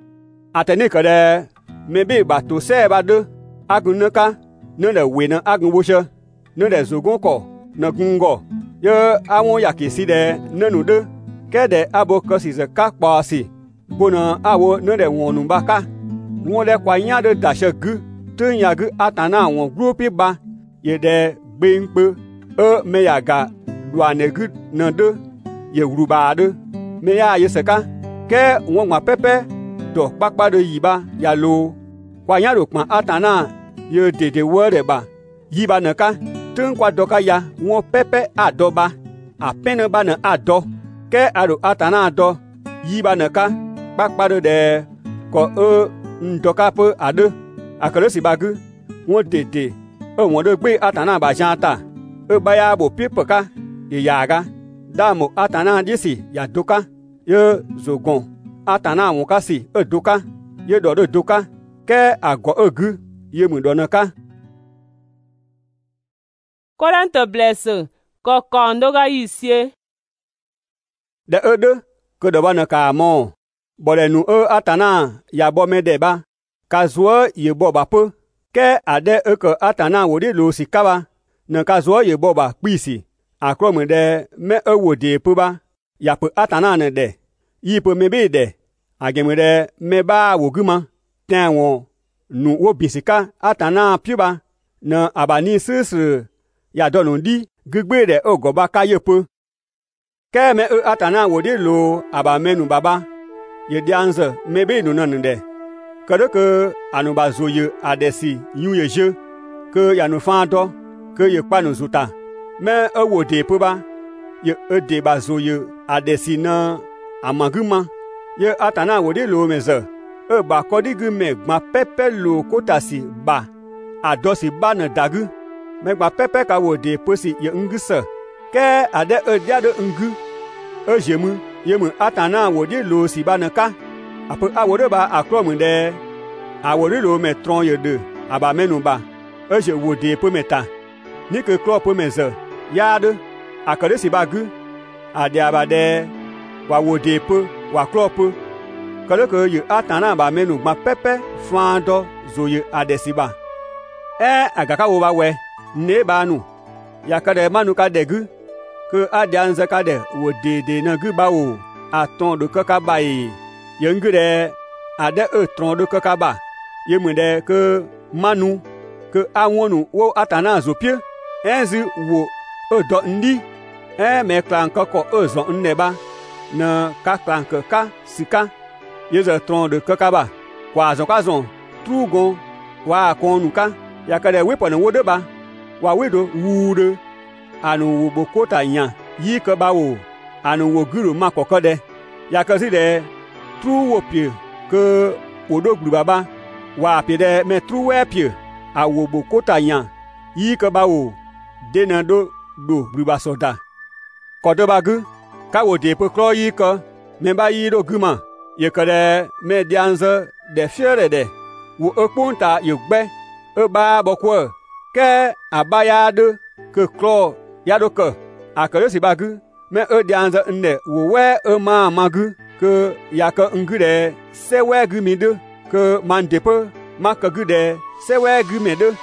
S2: atene ko de mebe ba to se ba do agun na ka no le we na agun wo she no le zogun ko na gungo ye awon yakisi de nanu de ke de abo ko si ze ka pa si bona awo no le wonu ba ka won le kwa nya de da she gu to nya gu atana won group ba ye de gbengpe e me ya ga duane gu na de ye wuru ba de me ya ye se ka ke won wa pepe do papa de yiba ya lo kwa nya ro pa atana ye dede wo de ba yiba na ka tun kwa doka ya won pepe adoba apene ba na ado ke aro atana ado yiba na ka papa de ko e ndoka po ade akere si bagu won dede e won de gbe atana ba janta e ba ya bo pipoka ye yaga damo atana disi ya doka ye zogon atana won ka si e doka ye do de doka ke ago egu ye mu do na ka
S1: Korento blesse ko kondo ga isie
S2: de ede ko do ba na ka mo bole nu e atana ya bo me de ba ka zo ye bo ba po ke ade e ko atana wo de lo si ka ba na ka zo ye bo ba pisi akro me de me e wo de po ba ya po atana ne de yi po me be de ageme de me ba wo guma tan wo nu wo bisika atana pi ba na abani sisu ya do nu di gbegbe de ogo ba ka ye po ke me e atana wo de lo aba menu baba ye dianze me be nu nan de kede ke anu ba zoye adesi yu ye je ke ya nu fa do ke ye pa nu zuta me e wo de po ba ye e de ba zoye adesi na amaguma ye atana wo de lo meze e ba kodi gu me gba pepe lo kotasi ba adosi ba na dagu me gba pepe ka wo de posi ye nguse ke ade e dia de ngu e jemu ye mu atana wo de lo si ba na ka apo awore ba akrom de awore lo me tron ye de aba menu ba e je wo de po meta ni ke kro po meze ya de akade si ba gu ade aba de wa wo de po wa kro po kale ke ye atana ba menu gba pepe fando zoye adesiba e agaka wo ba we ne ba nu yakade manu ka de gu ke ade anza ka de wo de de na gu ba wo aton de ka ba yi ye ngure ade e tron de ka ba ye mu de ke manu ke awonu wo atana zo pie enzi wo e do ndi e me klan ko ko e zo nne ba na ka klan ka ka sika ye ze tron de ka ba kwa zo kwa zo trugon wa konuka yakade wepo na wo de ba wa wedo wude anu wo bokota nya yi ka ba wo anu wo guru makokode yakazi de tru wo pie ke wodo guru baba wa pie de me tru we pie a wo bokota nya yi ka ba wo de na do do guru ba soda kodo ba gu ka wo de pe kro yi ka me ba yi do guma ye ka de me dianze de fiere de wo epunta ye gbe e ba bokwo ke abaya de ke kro ya do ke akere si ba gu me e dianze nde wo we e ma magu ke ya ke ngu de se we gu mi de ke man de pe ma ke gu de se we gu mi de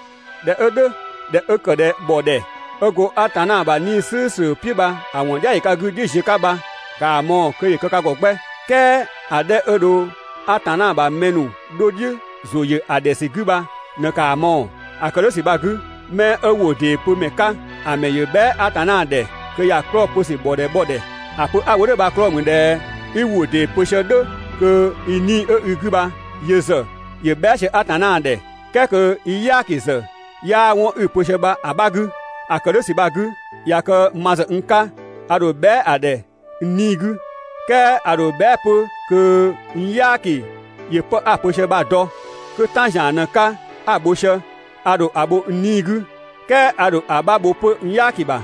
S2: de e de de e ke de bo de e go atana ba ni su su pi ba awon ja ka gu di je ka ba ka mo ke ye ka go gbe ke ade e do atana ba menu dodie zoye adesi gu ba ne ka mo akolosi ba gu me ewo de po meka ameye be atana de ke ya kro po si bode bode apo awore ba kro mu de iwo de po shedo ke ini e gu ba yeze ye be she atana de ke ke iya kize ya won u po she ba abagu akolosi ba gu ya ke maze nka ado be ade nigu ke ado be po ke yaki ye po aposhe ba do ke tanjan na ka aboshe ado abo nigu ke ado ababo po yaki ba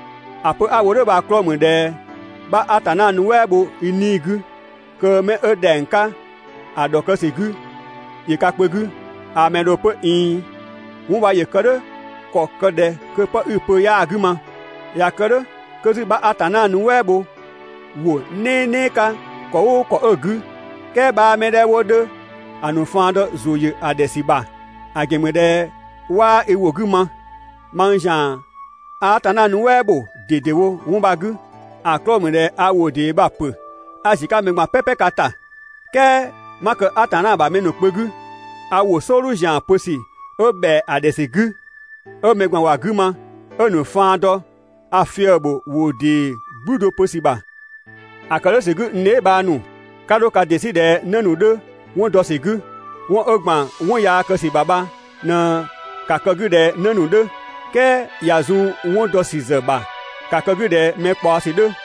S2: apo awore ba kro mu de ba atana nu webo nigu ke me edenka ado ke sigu ye ka pegu amendo po in mu ba ye kede ko kede ke po upo ya aguma ya kede ke si ba atana nu webo wo nene ka ko ko ogu ke ba me de wode anu fando zoye adesiba agemede wa ewoguma manjan atana nu webo dedewo wumbagu akromede awode ba pe asika megba pepe kata ke maka atana ba menu pegu awo soru jan posi obe adesigu o megba waguma anu fando afiebo wode budo posiba akalosigu ne ba nu kado ka deside nanu de won dosigu won ogban won ya kasi baba na kakogu de nanu de ke yazu won dosize ba kakogu de me po si de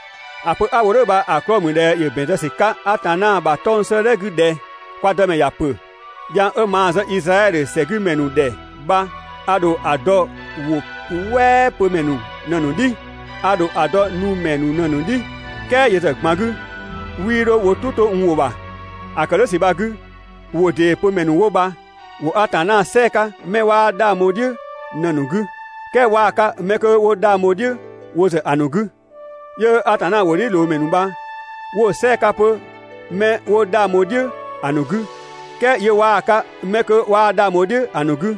S2: apo awore ba akromu de ye bende sika atana ba tonse regu de kwado me ya pe ya e maza Israel segu menu de ba ado ado wo we po menu nanu di ado ado nu menu nanu di ke yete gmagu wiro wo tuto nwoba akalosi bagu wo de po menu wo ba wo atana seka mewa da modi nanugu ke wa ka meko wo da modi wo ze anugu ye atana wo ri lo menu ba wo seka po me wo da modi anugu ke ye wa ka meko wa da modi anugu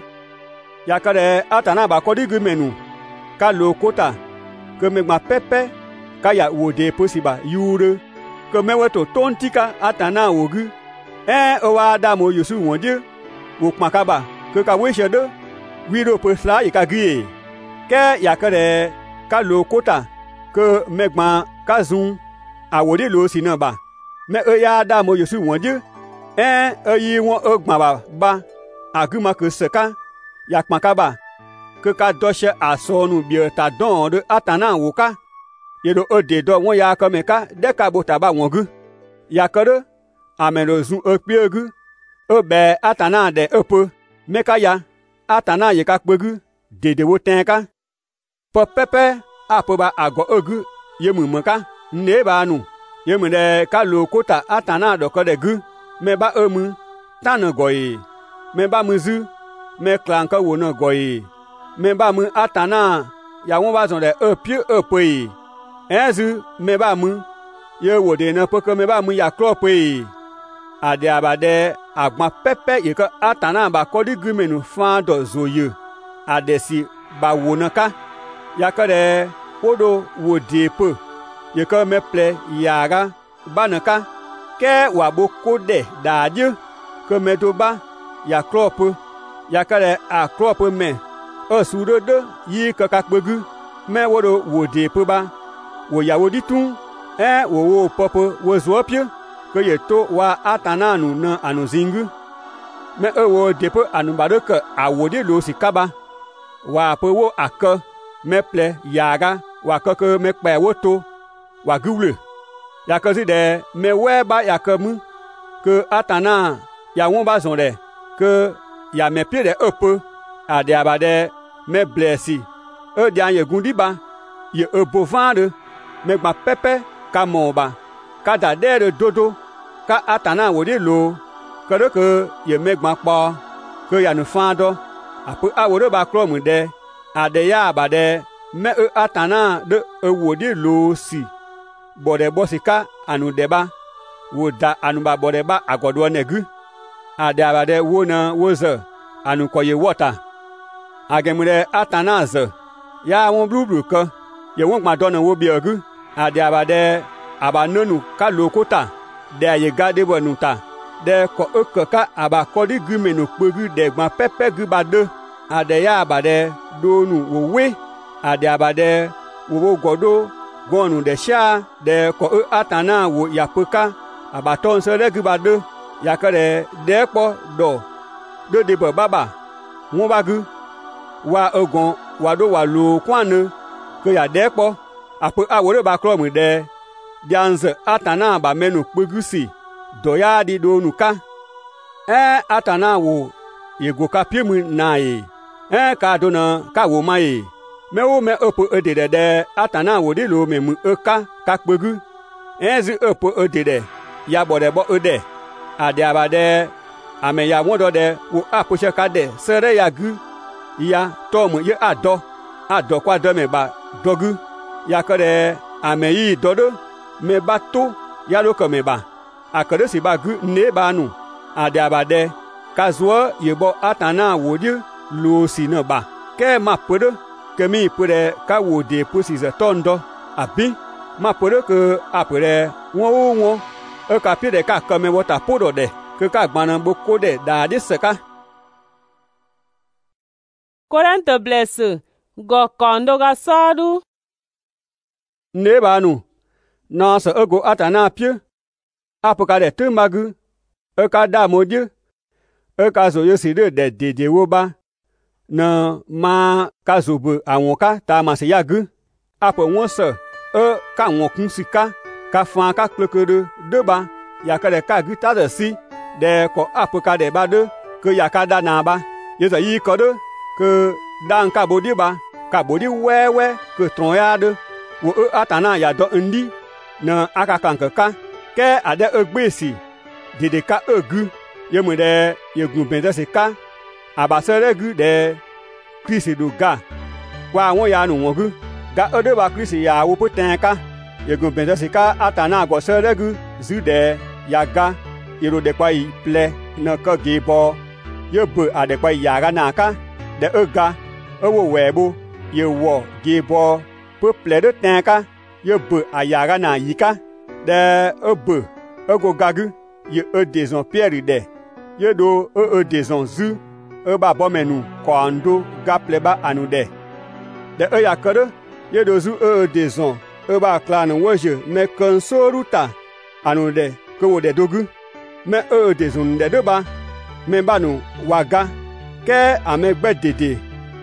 S2: yakare atana ba kodigu menu ka lo kota ke megma pepe kaya wo de posiba yure ke meweto tontika atana wogu eh owa da mo yusu wonde wo kmakaba ke ka weshede wiro posla ikagi ke yakare ka lo kota ke megma kazun awode lo sinaba me oya da mo yusu wonde eh ayi won ogba ba ba aguma ke seka yakmakaba ke ka doshe asonu bi ta don de atana woka yedo ode do won ya ka meka de ka bota ba won gu yakere ameno zun opiegu obe atana de opo meka ya atana ye ka pegu dede wo tenka po pepe apo ba ago ogu yemu meka ne ba nu yemu de ka lo kota atana do ko de gu me ba omu tanu goyi me ba muzu me klanka wo no goyi me ba mu atana ya won ba zon de opie opoi enzu me ba mu ye wo de na poko me ba mu ya krope ade abade agba pepe ye ko atana ba kodi gumenu fan do zoye adesi ba wonaka yakare wodo wo de po ye ko me ple yaga banaka ke wa bo kode daje ko me to ba ya krope yakare a krope me o sudodo yi ko ka pegu me wodo wo de po ba wo yawo ditun eh wo wo popo wo zopie ke ye to wa atana nu na anu zingu me e wo depo anu bado ke awode lo sikaba wa po wo ake me ple yaga wa ke ke me pe wo to wa gule ya ke si de me we ba ya ke mu ke atana ya won ba zon de ke ya me pie de opo ade abade me blessi e dia ye gundi ba ye e bovande me gba pepe ka moba ka da de dodo ka atana wode lo kede ke ye megba kpo ke ya nu fando apo awode ba kro mu de ade ya abade me e atana de e wode lo si bode bosika anu deba wo da anu ba bode ba agodo negu ade abade wo na wo ze anu koye water agemure atana ze ya won blublu ko ye won gba do na wo bi ogu ade abade abanonu ka lokota de ye gade bonuta de ko ekeka aba kodi gumenu kpegu de gban pepe gu ba de ade ya aba de donu wowe ade aba de wo godo gonu de sha de ko e atana wo yapeka aba ton se de gu ba de yakere de po do de de baba won ba gu wa ogon wa do wa lo kwanu ke ya de po apo awore ba kro mu de dianze atana ba menu kpegu si do ya di do nuka eh atana wo yego ka piemu na e eh ka do na ka wo ma e me wo me opo edede de atana wo di lo me mu eka ka kpegu eh zi opo edede ya bode bo ode ade abade ame ya wodo de wo aposhe ka de sere ya gu ya to mu ye ado ado kwa do me ba dogu ya ko de ame yi dodo me ba to ya lo ko me ba akade si ba gu ne ba nu ade abade kazwo yebo atana wodi lo si na ba ke ma podo ke mi pore ka wo de posi ze tondo abi ma podo ke apore won o won e ka pi de ka ko me wota podo de ke ka gbana bo ko de da de seka
S1: Korento blesse go kondo ga sodu
S2: ne ba nu na se ego atana pie apoka de tumagu e ka da modie e ka zo yo si de de de wo ba na ma ka zo bu awon ka ta ma se yagu apo won se e ka won kun sika ka fan ka klekere de ba ya ka de ka gu ta de si de ko apoka de ba de ke ya ka da na ba ye za yi ko de ke dan ka bodi ba ka bodi wewe ke tron ya de wo e atana ya do ndi na aka kan ka ke ade egbesi dede ka egu yemu de yegun bende se ka abasere gu de krisi do ga kwa won ya nu won gu ga ode ba krisi ya wo poten ka yegun bende se ka atana go sere gu zu de ya ga iro de kwa i ple na ka ge bo ye bu ade kwa ya ga na ka de ega owo webo ye wo ge bo po ple de ten ka ye bu ayaga na yika de obu ogo gagu ye e dezon pierre de ye do e e dezon zu e ba bomenu kwando gapleba anu de de e yakere ye do zu e e dezon e ba klan woje me konsoruta anu de ko wo de dogu me e e dezon de de ba me banu waga ke amegbe dede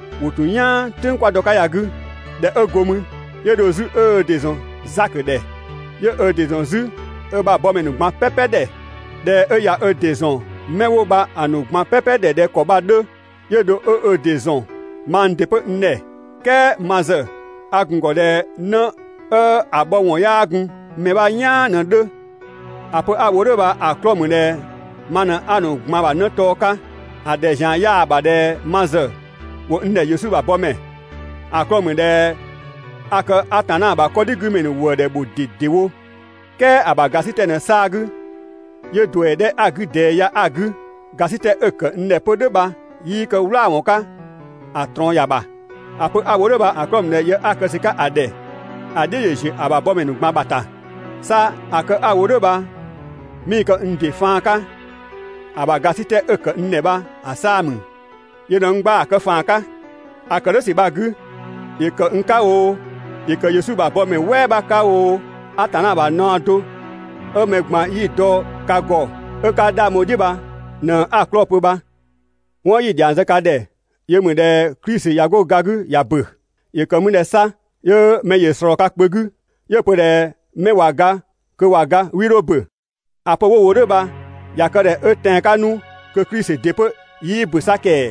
S2: wotunya tin kwa doka yagu de egomu ye do zu e e dezon zak de ye e dezon zu e ba bomenu gban pepe de de e ya e dezon mewo ba anu gban pepe de de ko ba de ye do e e dezon man de pe ne ke maze agungo de na e abo won ya agun me ba nya na de apo awore ba akromu de mana anu gban ba na toka adejan ya ba de maze wo nne yesu ba bome akromu de aka atana ba kodi gumenu wo de bo dedewo ke abagasite na sagu ye doede agu de ya agu gasite eke nne pode ba yi ke wla won ka atron ya ba apo awore ba akrom ne ye akasika ade ade ye je ababomenu gba bata sa aka awore ba mi ke nde fan ka abagasite eke nne ba asamu ye no ngba aka fan ka akare si ba gu ye ke nka o ye ke yesu ba bome we ba ka o atana ba no do o megba yi do ka go e ka da mo ba na aklop ba won yi janze ka de ye mu de krisi ya go gagu ya bu ye ko mu de sa ye me ye sro ka pegu ye po de me waga ko waga wiro bu apo wo wo de ba ya ka de e ten ka nu ko krisi de po yi bu sa ke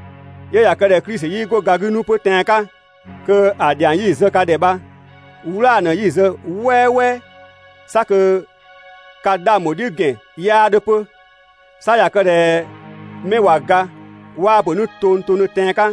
S2: ye ya ka de krisi yi go gagu nu po ten ka ko adian yi ze ka de ba wula na yi ze wewe sa ke ka da mo di gen ya de po sa ya ka de me waga wa bo nu ton ton ten ka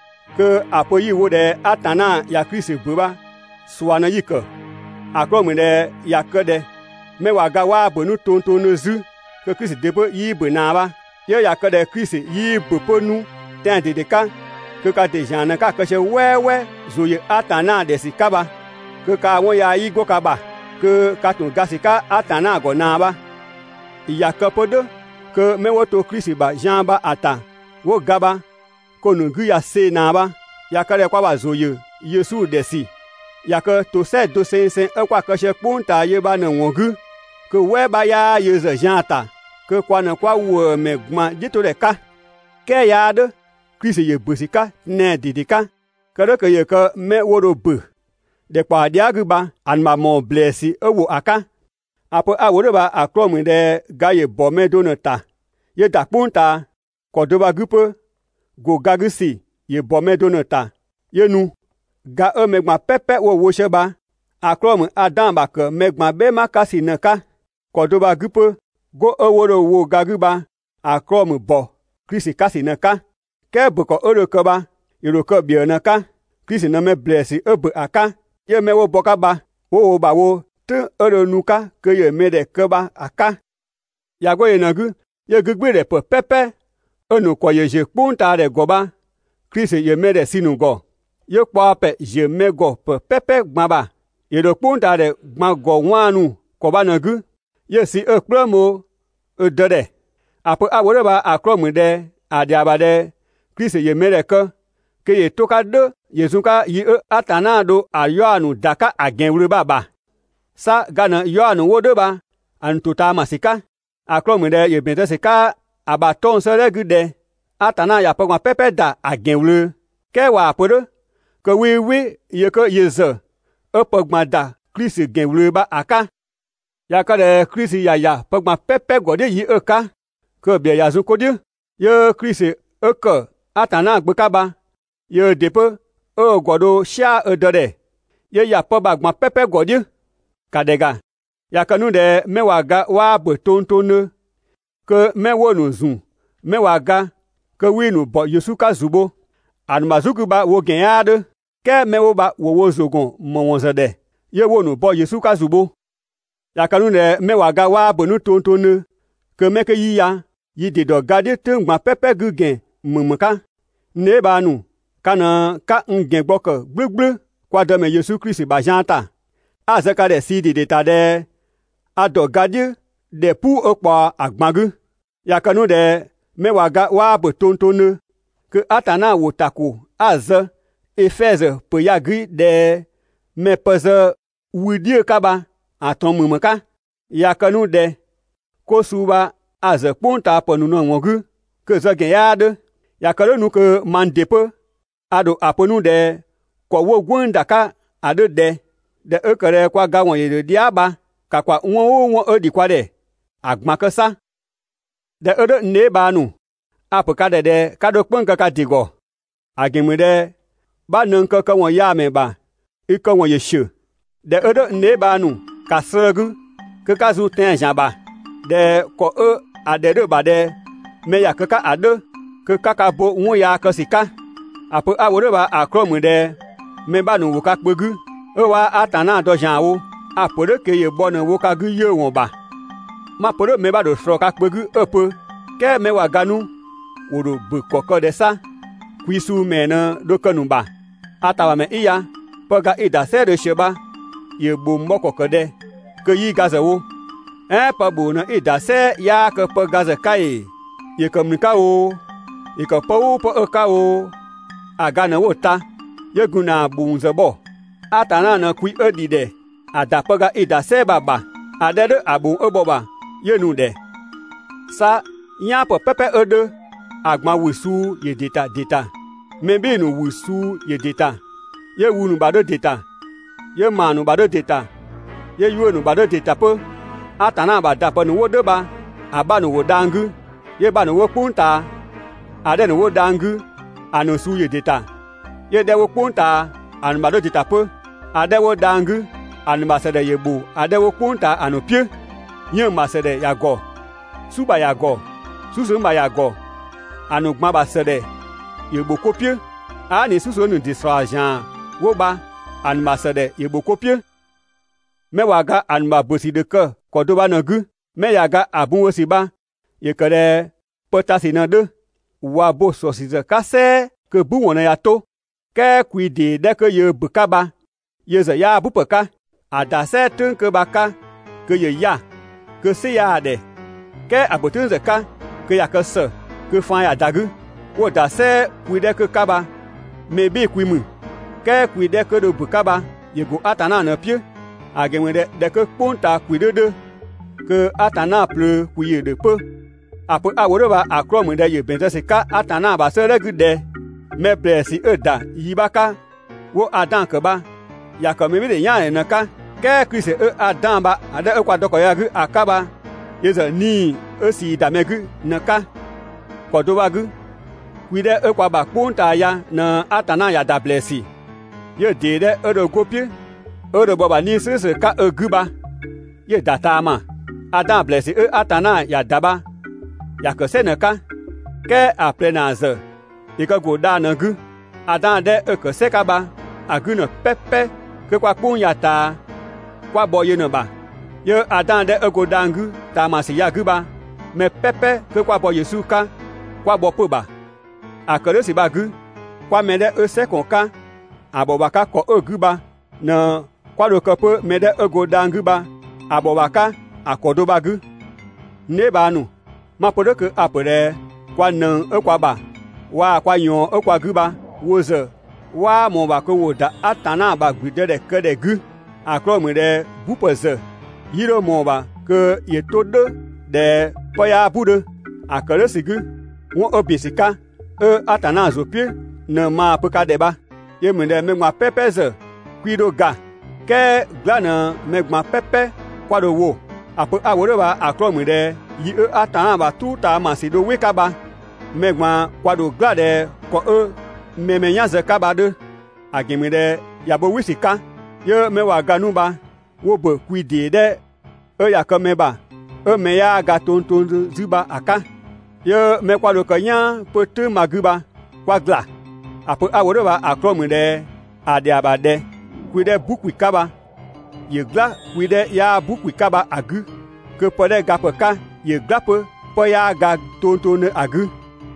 S2: ke apo yi wo de atana ya krisi bu ba swana yi ko akro mu de ya ka de me waga wa bo nu ton ton zu ke krisi de po yi bu na ba ye ya ka de krisi yi bu po nu ten de de ka ke ka de jana ka ka che wewe zo ye atana de si ka ba ke ka won ya yi go ka ba ke ka tun gasika atana go na ba ya ka podo ke me wo to Kristi ba Jean ba ata wo gaba ko nungu ya se na ba ya kare kwa ba zoye Yesu desi ya ke to se do sen sen e kwa ke she punta ye ba na wongu ke we ba ya ye ze Jean ata ke kwa na kwa wo me gma jito de ka ke ya de Kristi ye busika ne didika kare ke ye ke me wo do bu de kwa dia gu ba an ma mo blessi e wo aka apo a wo ba akrom de ga ye bo me do na ta ye da punta ko do ba gupe go gagusi ye bo me do na ta ye nu ga e me gma pepe wo wo she ba akrom adam ba ke me gma be makasi na ka ko do ba gupe go e wo do wo gagu ba akrom bo Kristi kasi na ka ke bu ko oro ko ba iro ko bi na ka Kristi na me blessi e bu aka ye me wo boka ba wo wo ba wo te oro nuka ke ye me de ke ba aka ya go ye nagu ye gugbe de pe pepe enu ko ye je punta de go ba Kristi ye me de sinu go ye po pe je me go pe pepe gba ba ye do punta de gba go wanu ko ba nagu ye si e promo e de de apo a wo ba akrom de adia ba de Kristi ye me de ke ke ye to ka de Yesu ka yi e atana do ayoanu daka agenwure baba sa gana yoanu wodo ba an tuta masika akrom de ye bente sika abaton sere gude atana ya pogwa pepe da agenwure ke wa podo ke wi wi ye ko yeze e pogma da Kristi genwure ba aka ya ka de Kristi ya ya pogma pepe gode yi e ka ke bia ya zu kodi ye Kristi e ko atana gbeka ba ye depo o godo sha edore ye ya po bagma pepe godi kadega ya kanu de mewaga wa botontone ke mewonu zun mewaga ke winu bo Yesu ka zubo anmazuku ba wo genyade ke mewo ba wo wo zogon monwonzede ye wonu bo Yesu ka zubo ya kanu de mewaga wa bonu tontone ke meke yiya yi de do gade tengma pepe gugen mumaka ne ba nu kana ka ngen gboko gblugble kwa de me Yesu Kristi ba janta azaka de si de ta de ado gadi de pu opo agbagu ya kanu de mewaga wa botontone ke atana wotaku az efeze pe yagri de me peze wudie kaba aton mumaka ya kanu de kosuba az ponta ponu no wogu ke zage yade ya kanu ke mandepe ado aponu de ko wo gwanda ka ado de de ekere kwa ga won ye di aba ka kwa won won odi kwa de agma ka sa de odo ne ba nu apuka de de ka do pon ka ka digo agimi de ba nan ka ka won ya me ba iko won ye shu de odo ne ba nu ka segu ka ka zu ten jan ba de ko e ade de ba de me ya ka ka ado ka ka ka bo won ya ka sika apo awore ba akrom de me ba nu wo ka pegu e wa atana do jan wo apore ke ye bo na wo ka gu ye won ba ma pore me ba do fro ka pegu epo ke me wa ganu wo do bu koko de sa kwisu me na do kanu ba atawa me iya poga ida se de sheba ye bu moko ko de ke yi gaza wo e pa bu na ida se ya ke poga za kai ye komunika wo ye ko po po ka wo aga na wota ye guna bunze bo atana na kui edide adapaga ida se baba adede abu oboba ye nu de sa nya po pepe ede agma wusu ye data data membe nu wusu ye data ye wunu bado data ye manu bado data ye yuenu bado data po atana ba dapo nu wode ba aba nu wodangu ye ba nu wo punta ade nu wodangu anu su ye data ye de wo punta anu bado data po ade wo dangu anu masede ye bu ade wo punta anu pie nye masede ya go suba ya go susu ma ya go anu gma ba sede ye bu kopie ani susu nu distrajan wo ba anu masede ye bu kopie me waga anu ba bosi de ke kodo ba nagu me yaga abun wo si ba ye kere potasi na de wa bo so si ze kase ke bu wona ya to ke kwidi de ke ye bukaba ye ze ya bu peka ada se tun ke baka ke ye ya ke se ya de ke abotun ze ka que ya que se que fan ya dagu wo da se kuide que kaba me bi kuimu ke kuide que do bukaba yego atana na pie agemede de que ponta kuide de que atana ple kuye de peu apo aworo ba akrom de ye bente ka atana ba se regude me blesi eda yibaka wo adan ke ba ya ko me de yan na ka ke krise e adan ba ade e kwa doko ya gu akaba yeze ni e si da megu na ka ko do ba gu kuide e kwa ba ponta ya na atana ya da blesi ye de de e do kopie e do ba ni se se ka e gu ba ye data ma adan blesi e atana ya daba ya que se ne ka ke après naze e ka go da na gu adan de e que se ka ba agu ne pepe ke kwa pon ya ta kwa boye ne ba ye adan de e go dangu ta ma si ya gu ba me pepe ke kwa boye su ka kwa bo po ba akere si ba gu kwa me de e se kon ka abo ba ka ko e gu ba na kwa do ko pe me de e go dangu ba abo ba ka akodo ba gu ne ba nu ma podo ke apere kwa nan e kwa ba wa kwa yon e kwa gu ba wo ze wa mo ba ko wo da atana ba gude de ke de gu akro me de bu peze yiro mo ba ke ye to de de poya bu de akere sigu won obisika e atana zo pie ne ma pe ka de ba ye me de me ma pepeze kwido ga ke glana me ma pepe kwa do wo apo aworo ba akro me de yi e atan ba tuta masido wekaba megma kwado glade ko e memenya ze kaba de agemede yabo wisika ye mewa ganu ba wo bo kwide de e yakome ba e meya ga tonton zuba aka ye me kwado kanya potu maguba kwa gla apo aworo ba akrom de ade abade kwide buku kaba ye gla kwide ya buku kaba agu ke pode gapaka ye glape po ya ga tonton agu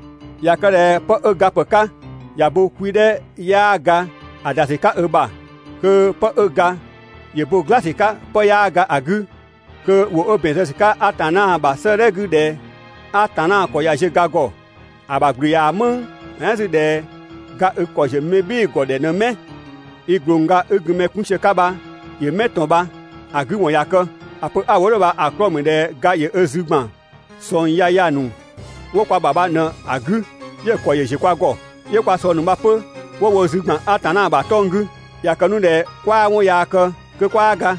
S2: ya kare po e gapaka ya bo kwide ya ga adasika eba ke po e ga ye bo glasika po ya ga agu ke wo obezesika atana ba seregu de atana ko ya je gago abagri ya mu enzi de ga e ko je mebi go de na me igrunga egume kunche kaba ye meton ba agu won ya ko apo aworo ba akrom de ga ye ezugban son ya ya nu wo kwa baba na agu ye ko ye je kwa go ye kwa so nu ba po wo wo zugban atana ba tongu ya kanu de kwa won ya ko ke kwa ga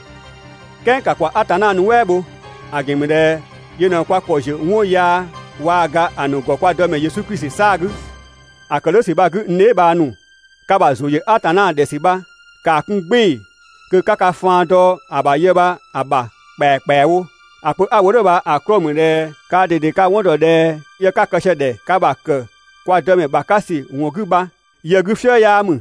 S2: ken ka kwa atana nu webo agimde ye na kwa ko je won ya wa ga anu go kwa do me Yesu Kristi sagu akalo si ba gu ne ba nu ka ba zo ye atana de si ba ka kun gbe ke kaka fan do abaye ba aba pẹ̀pẹ̀ wo àpò àwòrán ba àkọ́mù rẹ̀ ká dèdè ká wọ́n dọ̀ dẹ̀ yẹ ká kọ́ṣẹ́ dẹ̀ ká bà kọ̀ kó àdọ́mẹ̀ bà ká sì wọ́n gú ba yẹ̀gú fíọ́ ya mù.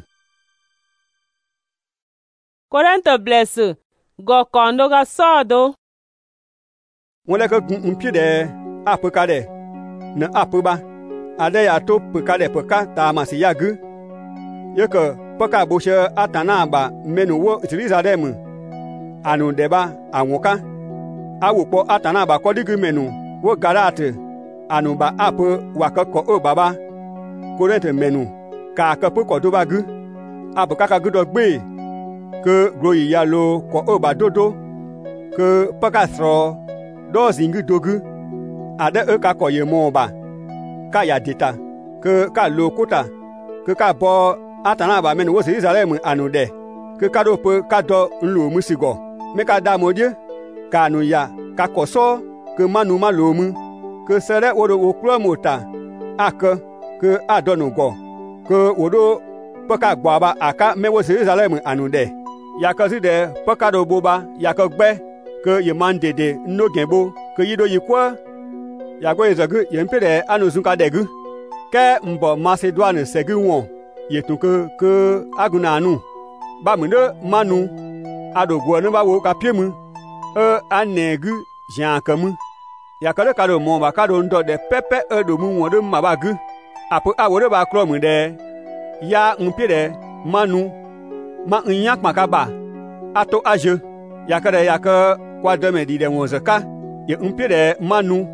S1: Korento blesse gọkọ̀ndó ga sọ́ọ̀dọ̀.
S2: wọ́n lẹ́kọ̀ọ́ gun un pied dẹ̀ àpò ká dẹ̀ ní àpò ba adé yà tó pè ká dẹ̀ pè ká tà mà sí yàgú yẹ kọ̀ pè ká bó ṣe àtànà àbà mẹ́nu wo ìtìrìsà dẹ̀ mù ànú dẹ̀ bá àwọn ká. Awukpo atana ba kodigu menu wo garate anu ba apo wakako o baba korente menu ka kapo ko do bagu apo kaka gudo gbe ke gloyi ya lo ko o ba dodo ke pakastro do zingu dogu ade e ka ko ye mo ba ka ya dita ke ka lo kota ke ka bo atana ba menu wo Jerusalem anu de ke ka do pe ka do nlo musigo me ka da modie kanu ya ka koso ke manu malomu ke sere wodo okro mota aka ke adonu go ke wodo paka gbaba aka mewo Jerusalem anu de ya ka si de paka do boba ya ka gbe ke ye mandede no genbo ke yido yikwa ya go yezagu ye mpede anu sunka degu ke mbo Macedoine segu won ye tun ke ke aguna anu ba mu de manu adogwo no ba wo ka piemu e anegu jankamu yakale kado mo ba kado ndo de pepe e do mu won de mabagu apo awore ba krom de ya npie de manu ma nyak makaba ato aje yakale yak kwa de me di de won zaka ye npie de manu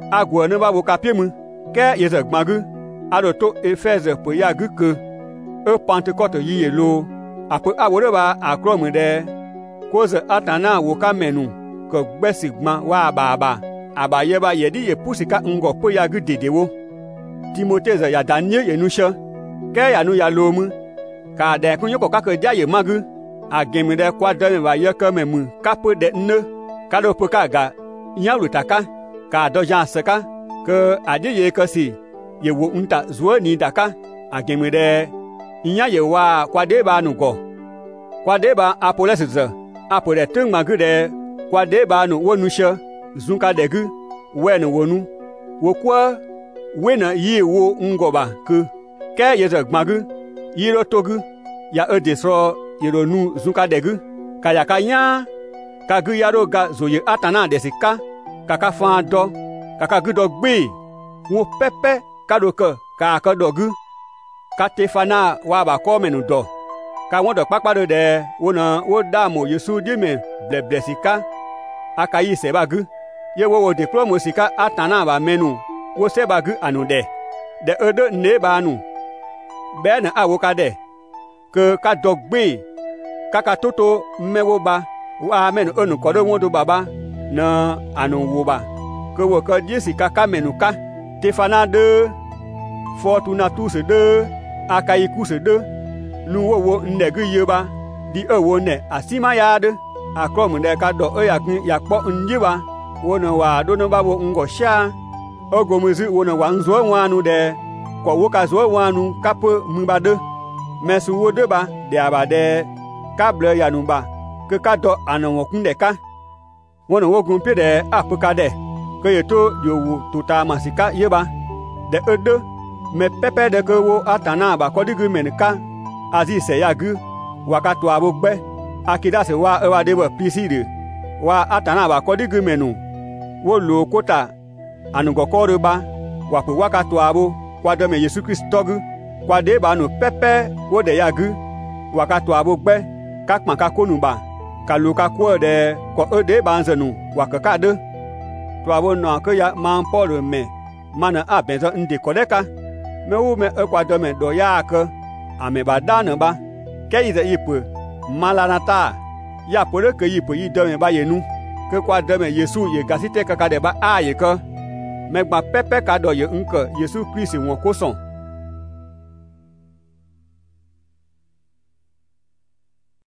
S2: agwo ne ba wo kapiemu ke ye ze gbagu ado to Efeze po ya gu ke e Pentecote yi ye lo apo awore ba akrom de ko ze atana wo ka menu ko gbesigma wa ba ba aba ye ba ye di ye pusika ngo po ya gu dedewo Timote ze ya danye ye nusha ke ya nu ya lo mu ka de kun yo ko ka ke dia ye magu agemi de kwa de ba ye ke memu ka po de ne ka do po ka ga nya lutaka ka do jan seka ke ade ye ke si ye wo unta zuo ni daka agemi de nya ye wa kwa de ba nu go kwa de ba apoles ze apo de tung magu de kwa de ba nu wo nusha zunka de gu we nu wonu wo kwa we na yi wo ngoba ke ke ye ze gmagu yiro togu ya e desro yiro nu zunka de gu ka ya ka nya ka gu yaro ga zoye atana de sika ka ka fa do ka ka gu do gbe wo pepe ka do ke ka ka do gu ka tefana wa ba ko menu do ka won do papa do de wo na wo da mo Yesu di me bleble sika aka yi se ba gu ye wo wo diploma sika atana ba menu wo se ba gu anu de de edo ne ba nu be na awo ka de ke ka do gbe ka ka toto mewo ba wa menu onu ko do won do baba na anu wo ba ke wo ka di sika ka menu ka tefana de fortuna tu se de aka yi ku se de lu wo wo ne gu ye ba di e wo ne asima ya de akrom de ka do e ya kun ya po nji ba wo na wa do no ba wo ngo sha ogomuzi wo na wa nzo wanu de ko wo ka zo wanu kapo mu ba de mesu wo de ba de aba de kable ya nu ba ke ka do anawon kun de ka wo na wo gun pe de apuka de ke ye to yo wo to ta masika ye ba de edo me pepe de ke wo atana ba ko digu menka azi se ya gu wa ka to abo gbe akida se wa e wa de ba pc de wa atana ba ko digu menu wo lo kota anugo ko re ba wa pe wa ka to abo kwa de me Yesu Christ togu kwa de ba no pepe wo de ya gu wa ka to abo gbe ka pon ka konu ba ka lo ka ko de ko e de ba nzenu wa ka ka de to abo no ka ya man Paul me mana a benzo ndi ko de ka me wo me e kwa de me do ya ka ame ba da na ba ke yi de ipu malanata ya pore ke ipu yi de me ba yenu ke kwa de me Yesu ye gasite ka ka de ba a ye ka me gba pepe ka do ye nko Yesu Christ won ko son